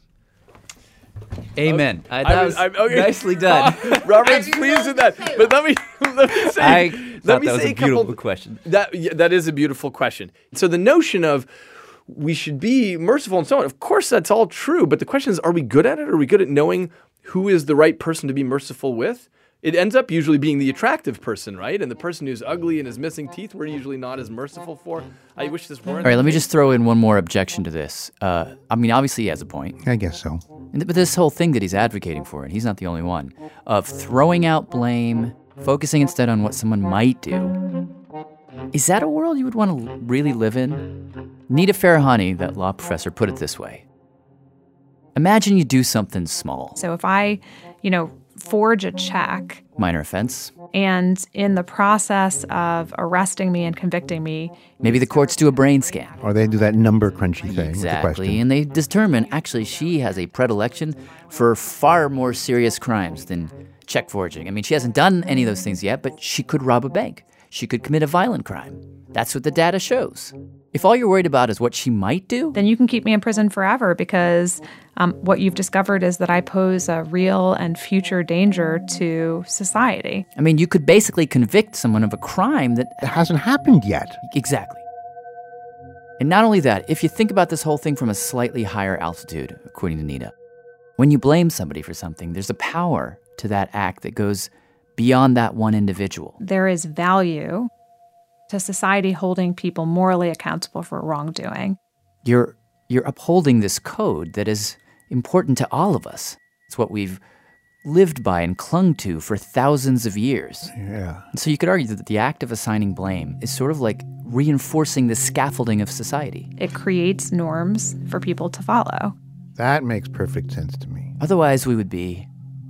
Amen. Okay. Uh, that I was, was, I'm, okay. nicely done. Robert's pleased with that. But let me let me say I let thought me that was say a beautiful couple, question. That yeah, that is a beautiful question. So the notion of we should be merciful and so on, of course that's all true, but the question is, are we good at it? Are we good at knowing who is the right person to be merciful with? It ends up usually being the attractive person, right? And the person who's ugly and is missing teeth, we're usually not as merciful for. I wish this weren't. All right, let me just throw in one more objection to this. Uh, I mean, obviously he has a point. I guess so. And- But this whole thing that he's advocating for, and he's not the only one, of throwing out blame, focusing instead on what someone might do. Is that a world you would want to really live in? Nita Farahani, that law professor, put it this way. Imagine you do something small. So if I, you know, forge a check, Minor offense. and in the process of arresting me and convicting me, Maybe the courts do a brain scan. Or they do that number crunchy thing with the question. Exactly, and they determine actually she has a predilection for far more serious crimes than check forging. I mean, she hasn't done any of those things yet, but she could rob a bank. She could commit a violent crime. That's what the data shows. If all you're worried about is what she might do, then you can keep me in prison forever because um, what you've discovered is that I pose a real and future danger to society. I mean, you could basically convict someone of a crime that It hasn't happened yet. Exactly. And not only that, if you think about this whole thing from a slightly higher altitude, according to Nita, when you blame somebody for something, there's a power to that act that goes beyond that one individual. There is value to society holding people morally accountable for wrongdoing. You're you're upholding this code that is important to all of us. It's what we've lived by and clung to for thousands of years. Yeah. And so you could argue that the act of assigning blame is sort of like reinforcing the scaffolding of society. It creates norms for people to follow. That makes perfect sense to me. Otherwise, we would be,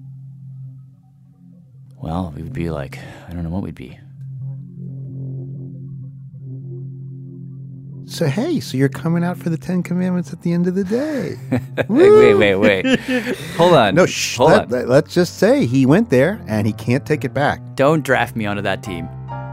well, we would be like, I don't know what we'd be. So, hey, so you're coming out for the Ten Commandments at the end of the day. wait, wait, wait, wait. Hold on. No, shh. Hold let, on. let- let's just say he went there and he can't take it back. Don't draft me onto that team.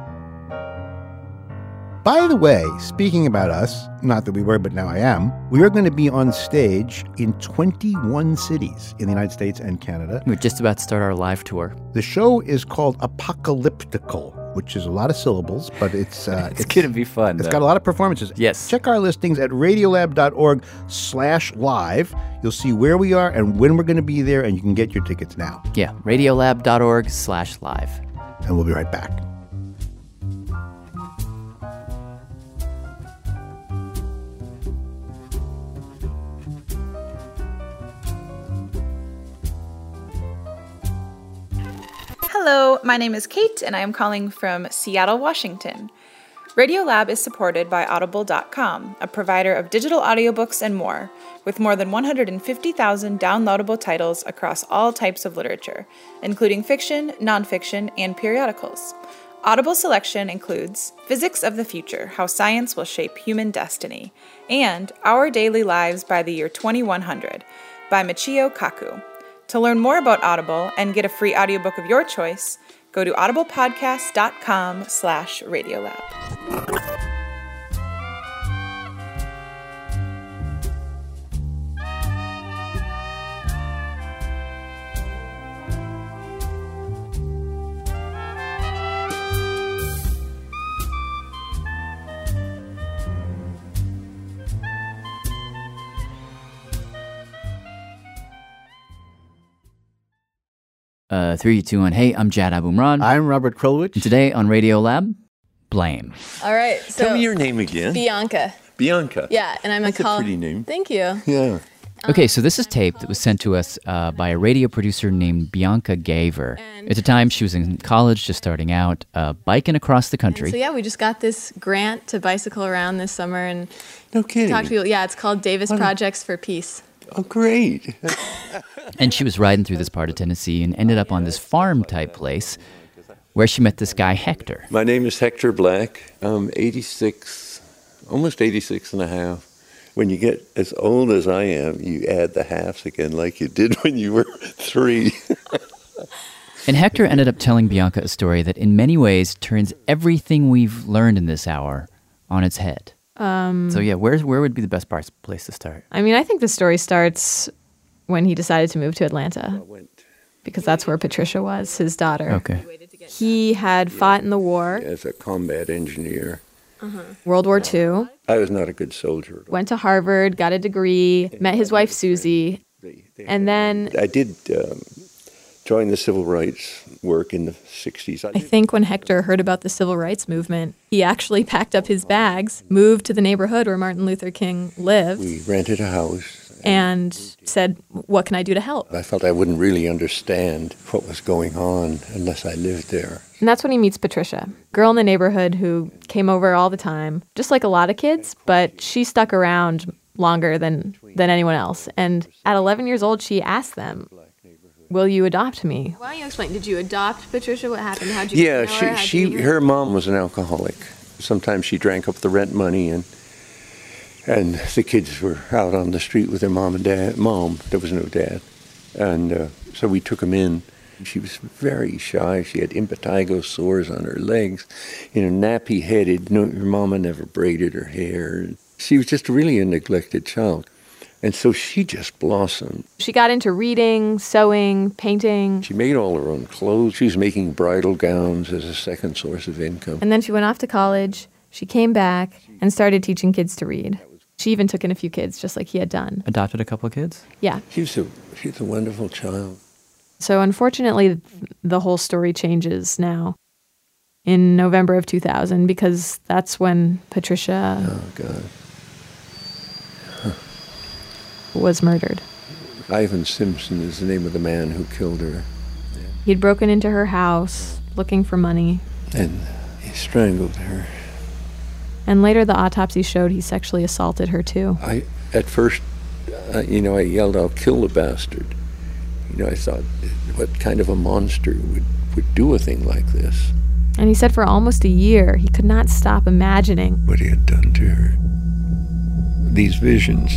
By the way, speaking about us, not that we were, but now I am, we are going to be on stage in twenty-one cities in the United States and Canada. We're just about to start our live tour. The show is called Apocalyptical, which is a lot of syllables, but it's... Uh, It's gonna be fun, It's though. got a lot of performances. Yes. Check our listings at radiolab.org slash live. You'll see where we are and when we're going to be there, and you can get your tickets now. Yeah, radiolab.org slash live. And we'll be right back. Hello, my name is Kate, and I am calling from Seattle, Washington. Radiolab is supported by Audible dot com, a provider of digital audiobooks and more, with more than one hundred fifty thousand downloadable titles across all types of literature, including fiction, nonfiction, and periodicals. Audible selection includes Physics of the Future, How Science Will Shape Human Destiny, and Our Daily Lives by the Year twenty-one hundred by Michio Kaku. To learn more about Audible and get a free audiobook of your choice, go to audiblepodcast.com slash radiolab. Uh, three, two, one. Hey, I'm Jad Abumrad. I'm Robert Krulwich. And today on Radiolab, blame. All right. So Tell me your name again. Bianca. Bianca. Yeah, and I'm That's a, col- a pretty name. Thank you. Yeah. Okay, so this is tape that was sent to us uh, by a radio producer named Bianca Gaver. At the time, she was in college, just starting out, uh, biking across the country. So yeah, we just got this grant to bicycle around this summer and no kidding. talk to people. Yeah, it's called Davis Projects for Peace. Oh, great. And she was riding through this part of Tennessee and ended up on this farm-type place where she met this guy, Hector. My name is Hector Black. I'm eighty-six, almost eighty-six and a half. When you get as old as I am, you add the halves again like you did when you were three. And Hector ended up telling Bianca a story that in many ways turns everything we've learned in this hour on its head. Um, so yeah, where where would be the best place to start? I mean, I think the story starts when he decided to move to Atlanta. Because that's where Patricia was, his daughter. Okay. He had fought in the war. As a combat engineer. Uh-huh. World War Two. I was not a good soldier. Went to Harvard, got a degree, met his wife Susie, and then I did um, join the civil rights work in the sixties. I think when Hector heard about the civil rights movement, he actually packed up his bags, moved to the neighborhood where Martin Luther King lived. We rented a house. And said, what can I do to help? I felt I wouldn't really understand what was going on unless I lived there. And that's when he meets Patricia, girl in the neighborhood who came over all the time, just like a lot of kids, but she stuck around longer than, than anyone else. And at eleven years old, she asked them, will you adopt me? Why don't you explain? Did you adopt Patricia? What happened? How'd you Yeah, know her? she, she her mom was an alcoholic. Sometimes she drank up the rent money and And the kids were out on the street with their mom and dad. Mom, there was no dad. And uh, so we took them in. She was very shy. She had impetigo sores on her legs, you know, nappy-headed. No, her mama never braided her hair. She was just really a neglected child. And so she just blossomed. She got into reading, sewing, painting. She made all her own clothes. She was making bridal gowns as a second source of income. And then she went off to college. She came back and started teaching kids to read. She even took in a few kids, just like he had done. Adopted a couple of kids? Yeah. She's a, she's a wonderful child. So unfortunately, the whole story changes now in November of two thousand because that's when Patricia oh, God. Huh. was murdered. Ivan Simpson is the name of the man who killed her. He'd broken into her house looking for money. And he strangled her. And later the autopsy showed he sexually assaulted her too. I, at first, uh, you know, I yelled, "I'll kill the bastard." You know, I thought, what kind of a monster would, would do a thing like this? And he said for almost a year, he could not stop imagining what he had done to her. These visions,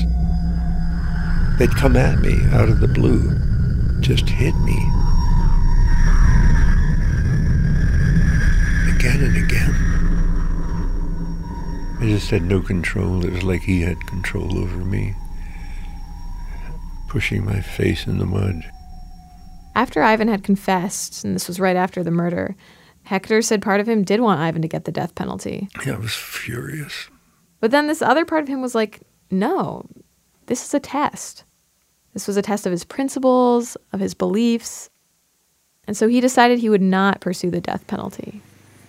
they'd come at me out of the blue, just hit me. Again and again. I just had no control. It was like he had control over me, pushing my face in the mud. After Ivan had confessed, and this was right after the murder, Hector said part of him did want Ivan to get the death penalty. Yeah, I was furious. But then this other part of him was like, no, this is a test. This was a test of his principles, of his beliefs. And so he decided he would not pursue the death penalty.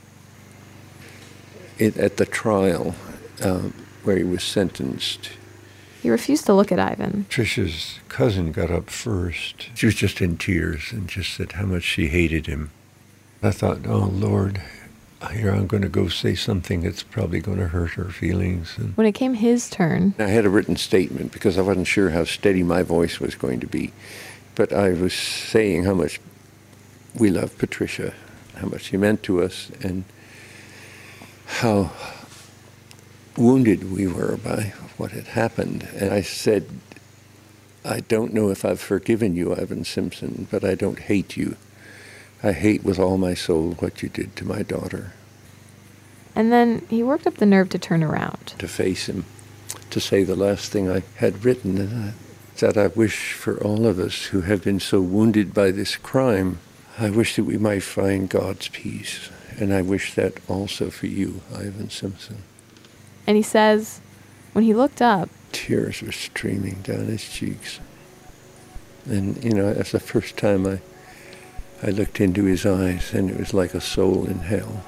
It, at the trial um, where he was sentenced, he refused to look at Ivan. Trisha's cousin got up first. She was just in tears and just said how much she hated him. I thought, oh, Lord, here I'm going to go say something that's probably going to hurt her feelings. And when it came his turn, I had a written statement because I wasn't sure how steady my voice was going to be. But I was saying how much we loved Patricia, how much she meant to us, and how wounded we were by what had happened. And I said, I don't know if I've forgiven you, Ivan Simpson, but I don't hate you. I hate with all my soul what you did to my daughter. And then he worked up the nerve to turn around. To face him, to say the last thing I had written, and I, that I wish for all of us who have been so wounded by this crime, I wish that we might find God's peace. And I wish that also for you, Ivan Simpson. And he says, when he looked up, tears were streaming down his cheeks. And, you know, that's the first time I, I looked into his eyes, and it was like a soul in hell.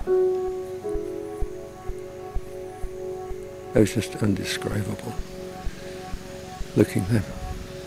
It was just indescribable. Looking them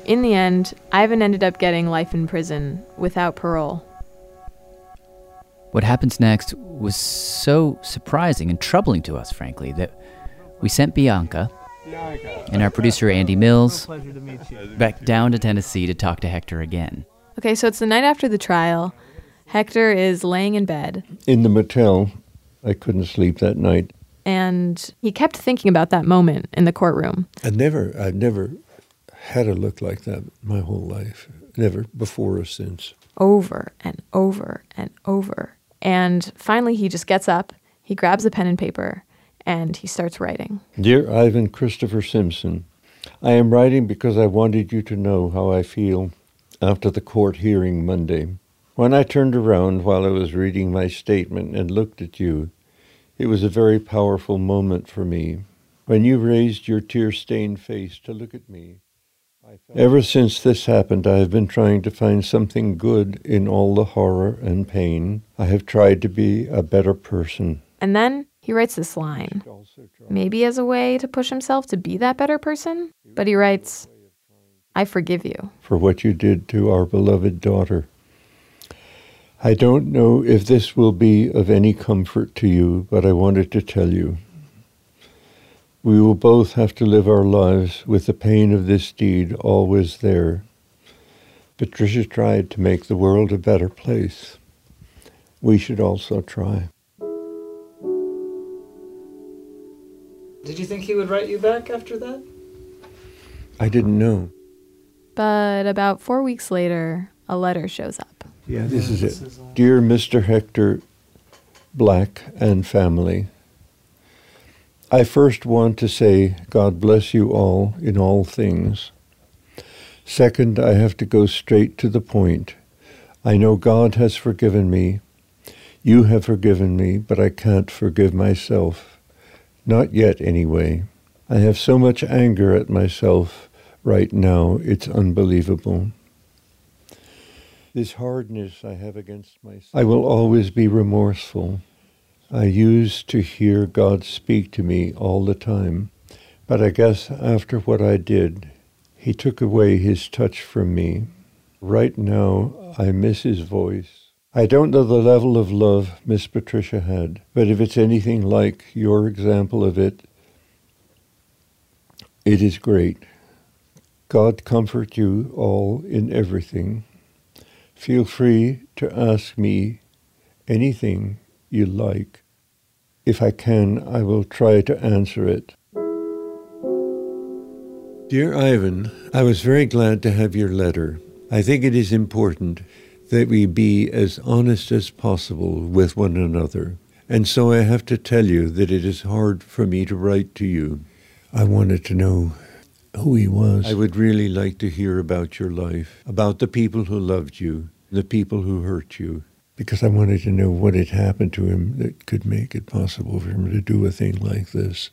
In the end, Ivan ended up getting life in prison without parole. What happens next was so surprising and troubling to us, frankly, that we sent Bianca and our producer Andy Mills back down to Tennessee to talk to Hector again. Okay, so it's the night after the trial. Hector is laying in bed. In the motel, I couldn't sleep that night. And he kept thinking about that moment in the courtroom. I never, I've never had a look like that my whole life. Never before or since. Over and over and over. And finally he just gets up, he grabs a pen and paper, and he starts writing. Dear Ivan Christopher Simpson, I am writing because I wanted you to know how I feel after the court hearing Monday. When I turned around while I was reading my statement and looked at you, it was a very powerful moment for me. When you raised your tear-stained face to look at me, ever since this happened, I have been trying to find something good in all the horror and pain. I have tried to be a better person. And then he writes this line, maybe as a way to push himself to be that better person, but he writes, I forgive you. For what you did to our beloved daughter. I don't know if this will be of any comfort to you, but I wanted to tell you. We will both have to live our lives with the pain of this deed always there. Patricia tried to make the world a better place. We should also try. Did you think he would write you back after that? I didn't know. But about four weeks later, a letter shows up. Yeah, this is it. Dear Mister Hector Black and family, I first want to say God bless you all in all things. Second, I have to go straight to the point. I know God has forgiven me. You have forgiven me, but I can't forgive myself. Not yet, anyway. I have so much anger at myself right now, it's unbelievable. This hardness I have against myself. I will always be remorseful. I used to hear God speak to me all the time, but I guess after what I did, he took away his touch from me. Right now, I miss his voice. I don't know the level of love Miss Patricia had, but if it's anything like your example of it, it is great. God comfort you all in everything. Feel free to ask me anything you like. If I can, I will try to answer it. Dear Ivan, I was very glad to have your letter. I think it is important that we be as honest as possible with one another. And so I have to tell you that it is hard for me to write to you. I wanted to know who he was. I would really like to hear about your life, about the people who loved you, the people who hurt you, because I wanted to know what had happened to him that could make it possible for him to do a thing like this.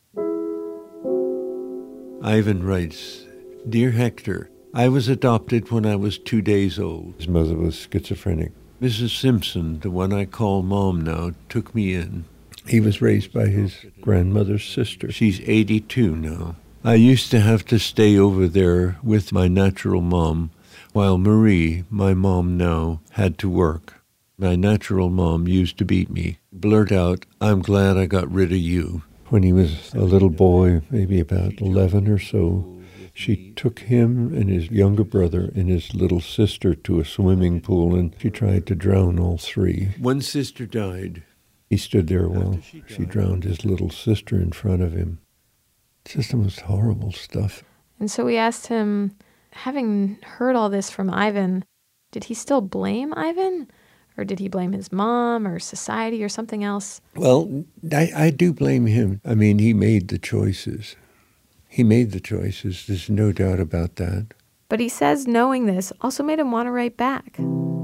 Ivan writes, Dear Hector, I was adopted when I was two days old. His mother was schizophrenic. Missus Simpson, the one I call Mom now, took me in. He was raised by his grandmother's sister. She's eighty-two now. I used to have to stay over there with my natural mom, while Marie, my mom now, had to work. My natural mom used to beat me, blurt out, I'm glad I got rid of you. When he was a little boy, maybe about eleven or so, she took him and his younger brother and his little sister to a swimming pool, and she tried to drown all three. One sister died. He stood there while she drowned his little sister in front of him. It's just the most horrible stuff. And so we asked him, having heard all this from Ivan, did he still blame Ivan? Or did he blame his mom or society or something else? Well, I, I do blame him. I mean, he made the choices. He made the choices. There's no doubt about that. But he says knowing this also made him want to write back.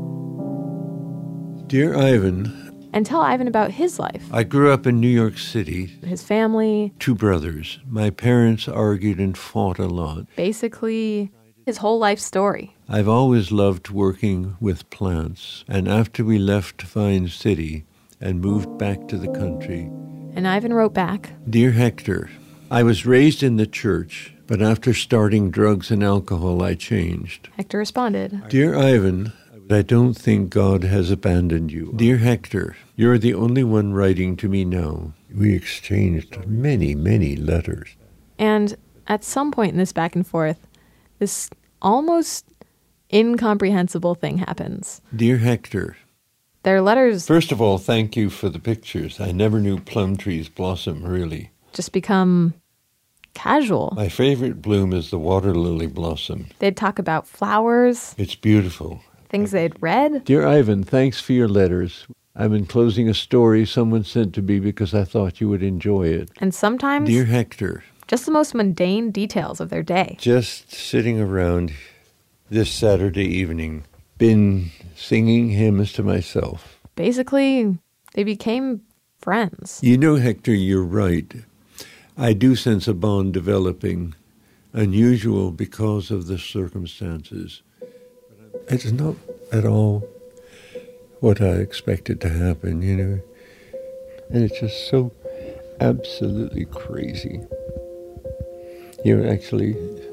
Dear Ivan, and tell Ivan about his life. I grew up in New York City. His family. Two brothers. My parents argued and fought a lot. Basically, his whole life story. I've always loved working with plants. And after we left Vine City and moved back to the country. And Ivan wrote back. Dear Hector, I was raised in the church, But after starting drugs and alcohol, I changed. Hector responded, Dear Ivan, I don't think God has abandoned you. Dear Hector, you're the only one writing to me now. We exchanged many, many letters. And at some point in this back and forth, this almost incomprehensible thing happens. Dear Hector, their letters first of all, thank you for the pictures. I never knew plum trees blossom, really. Just become casual. My favorite bloom is the water lily blossom. They'd talk about flowers. It's beautiful. Things they'd read. Dear Ivan, thanks for your letters. I'm enclosing a story someone sent to me because I thought you would enjoy it. And sometimes, Dear Hector, just the most mundane details of their day. Just sitting around this Saturday evening, been singing hymns to myself. Basically, they became friends. You know, Hector, you're right. I do sense a bond developing, unusual because of the circumstances. It's not at all what I expected to happen, you know. And it's just so absolutely crazy. You know, actually,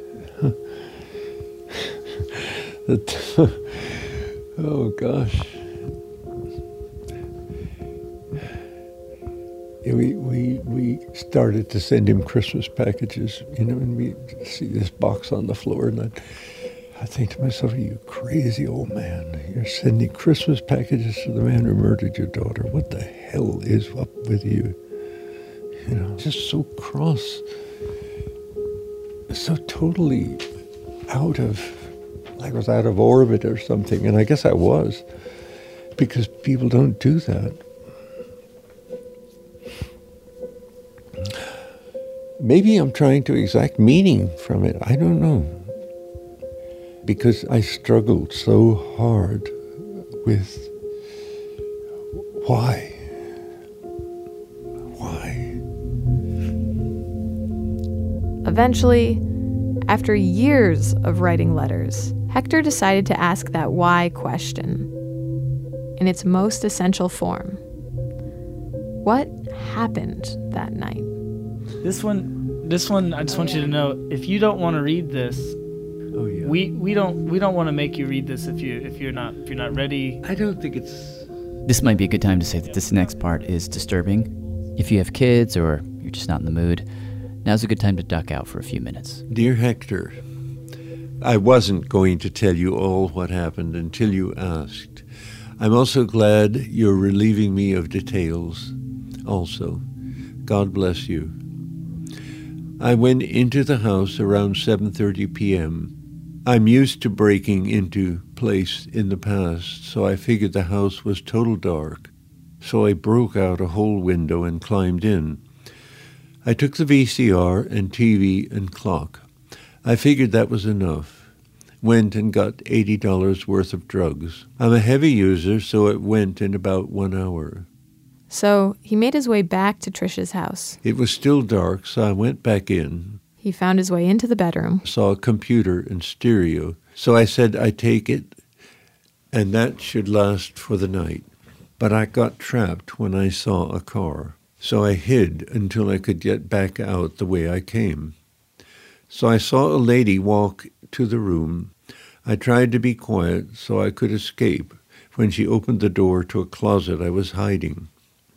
oh gosh. We, we, we started to send him Christmas packages, you know, and we see this box on the floor, and I'd, I think to myself, you crazy old man, you're sending Christmas packages to the man who murdered your daughter. What the hell is up with you? You know, just so cross, so totally out of, like I was out of orbit or something. And I guess I was, because people don't do that. Maybe I'm trying to exact meaning from it. I don't know. Because I struggled so hard with why? Why? Eventually, after years of writing letters, Hector decided to ask that why question in its most essential form. What happened that night? This one, this one, I just want you to know, if you don't want to read this, oh, yeah. we we don't we don't want to make you read this if you if you're not if you're not ready. I don't think it's. This might be a good time to say that this next part is disturbing. If you have kids or you're just not in the mood, now's a good time to duck out for a few minutes. Dear Hector, I wasn't going to tell you all what happened until you asked. I'm also glad you're relieving me of details. Also, God bless you. I went into the house around seven thirty p.m. I'm used to breaking into place in the past, so I figured the house was total dark. So I broke out a whole window and climbed in. I took the V C R and T V and clock. I figured that was enough. Went and got eighty dollars worth of drugs. I'm a heavy user, so it went in about one hour. So he made his way back to Trish's house. It was still dark, so I went back in. He found his way into the bedroom. Saw a computer and stereo, so I said I take it, and that should last for the night. But I got trapped when I saw a car, so I hid until I could get back out the way I came. So I saw a lady walk to the room. I tried to be quiet so I could escape when she opened the door to a closet I was hiding.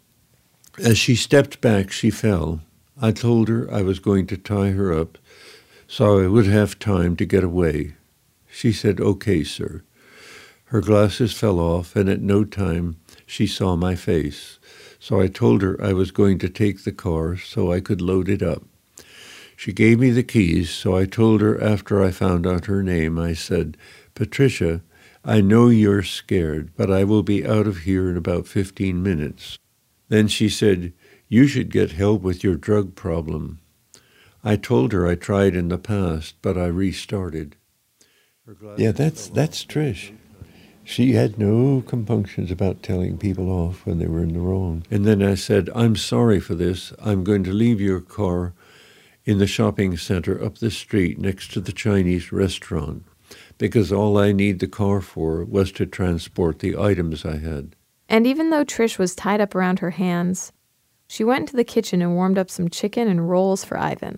As she stepped back, she fell. I told her I was going to tie her up so I would have time to get away. She said, "Okay, sir." Her glasses fell off, and at no time she saw my face. So I told her I was going to take the car so I could load it up. She gave me the keys, so I told her after I found out her name, I said, "Patricia, I know you're scared, but I will be out of here in about fifteen minutes. Then she said, "You should get help with your drug problem." I told her I tried in the past, but I restarted. Yeah, that's that's Trish. She had no compunctions about telling people off when they were in the wrong. And then I said, "I'm sorry for this. I'm going to leave your car in the shopping center up the street next to the Chinese restaurant, because all I need the car for was to transport the items I had." And even though Trish was tied up around her hands, she went into the kitchen and warmed up some chicken and rolls for Ivan.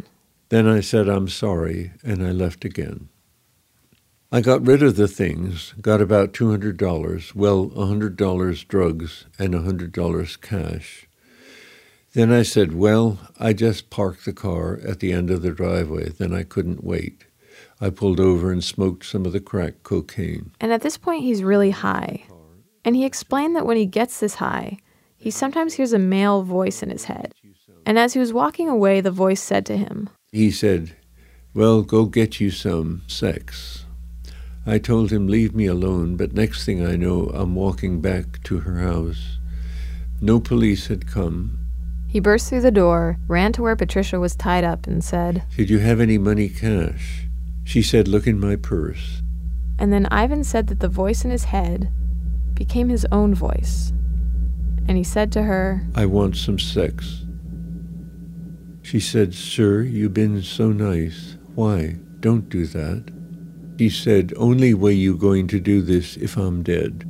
Then I said, I'm sorry, and I left again. I got rid of the things, got about two hundred dollars, well, one hundred dollars drugs and one hundred dollars cash. Then I said, well, I just parked the car at the end of the driveway. Then I couldn't wait. I pulled over and smoked some of the crack cocaine. And at this point, he's really high. And he explained that when he gets this high, he sometimes hears a male voice in his head. And as he was walking away, the voice said to him, He said, well, go get you some sex. I told him, leave me alone, but next thing I know, I'm walking back to her house. No police had come. He burst through the door, ran to where Patricia was tied up, and said, Did you have any money cash? She said, look in my purse. And then Ivan said that the voice in his head became his own voice. And he said to her, I want some sex. She said, sir, you've been so nice. Why? Don't do that. He said, only way you going to do this if I'm dead.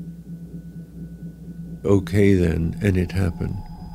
Okay then, and it happened.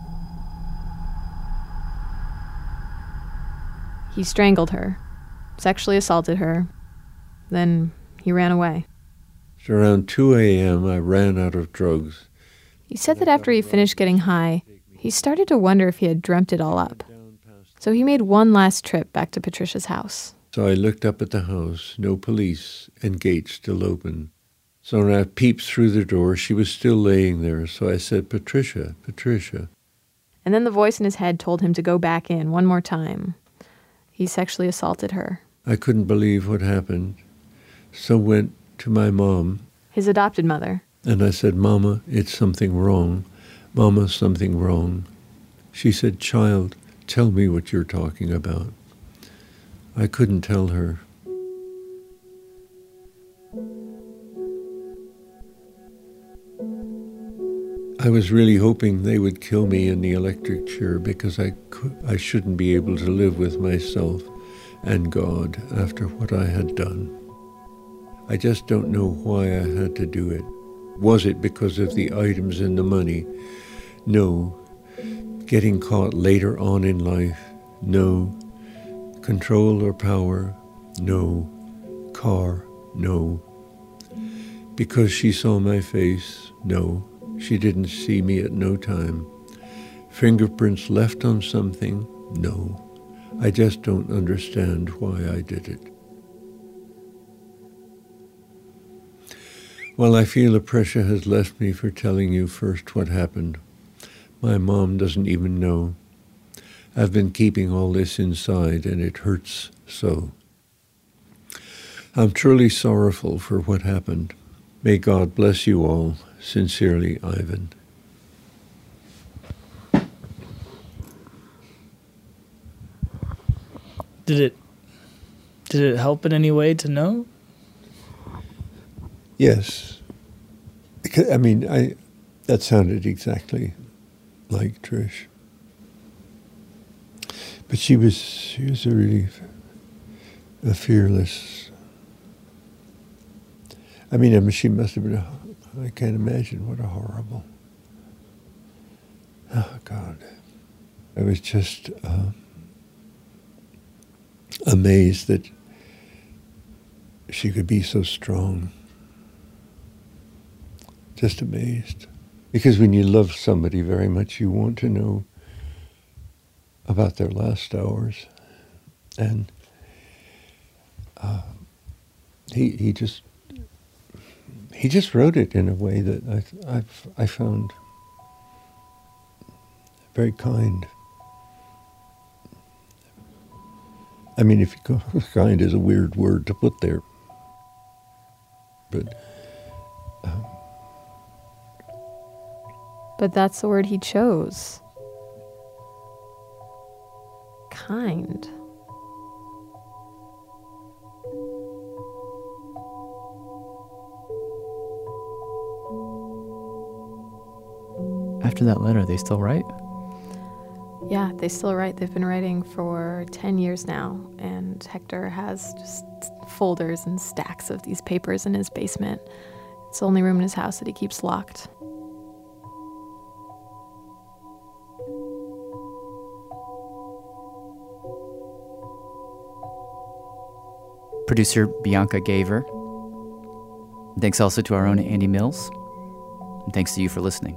He strangled her, sexually assaulted her, then he ran away. So around two a.m. I ran out of drugs. He said that after he finished getting high, he started to wonder if he had dreamt it all up. So he made one last trip back to Patricia's house. So I looked up at the house, no police, and gate still open. So when I peeped through the door, she was still laying there. So I said, Patricia, Patricia. And then the voice in his head told him to go back in one more time. He sexually assaulted her. I couldn't believe what happened. So went to my mom. His adopted mother. And I said, Mama, it's something wrong. Mama, something wrong. She said, child, tell me what you're talking about. I couldn't tell her. I was really hoping they would kill me in the electric chair because I, could, I shouldn't be able to live with myself and God after what I had done. I just don't know why I had to do it. Was it because of the items and the money? No. Getting caught later on in life? No. Control or power? No. Car? No. Because she saw my face? No. She didn't see me at no time. Fingerprints left on something? No. I just don't understand why I did it. Well, I feel the pressure has left me for telling you first what happened. My mom doesn't even know. I've been keeping all this inside, and it hurts so. I'm truly sorrowful for what happened. May God bless you all. Sincerely, Ivan. Did it did it help in any way to know? Yes. I mean, I that sounded exactly like Trish. But she was she was a really a fearless. I mean, I mean, she must have been a, I can't imagine what a horrible. Oh, God. I was just uh, amazed that she could be so strong. Just amazed. Because when you love somebody very much, you want to know about their last hours. And uh, he he just he just wrote it in a way that I I've, I found very kind. I mean, if you go, kind is a weird word to put there, but. Um, But that's the word he chose. Kind. After that letter, they still write? Yeah, they still write. They've been writing for ten years now, and Hector has just folders and stacks of these papers in his basement. It's the only room in his house that he keeps locked. producer Bianca Gaver. Thanks also to our own Andy Mills. And thanks to you for listening.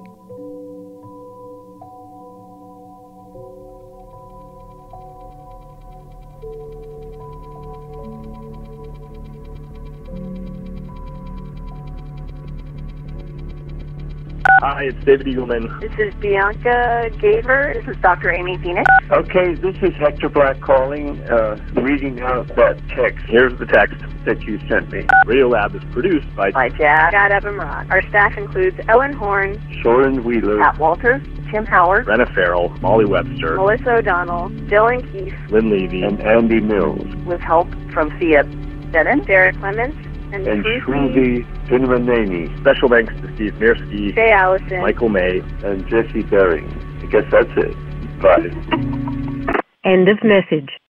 Hi, it's David Eagleman. This is Bianca Gaver. This is Doctor Amy Phoenix. Okay, this is Hector Black calling, uh, reading out that text. Here's the text that you sent me. Radiolab is produced by... By Jad Abumrad. Our staff includes Ellen Horn, Soren Wheeler, Pat Walters, Tim Howard, Brenna Farrell, Molly Webster, Melissa O'Donnell, Dylan Keefe, Lynn Levy, and Andy Mills. With help from Thea Bennett, Derek Clements, and, and Shruti Pinraneni. Special thanks to Steve Mirsky, Jay Allison, Michael May, and Jesse Bering. I guess that's it. Bye. End of message.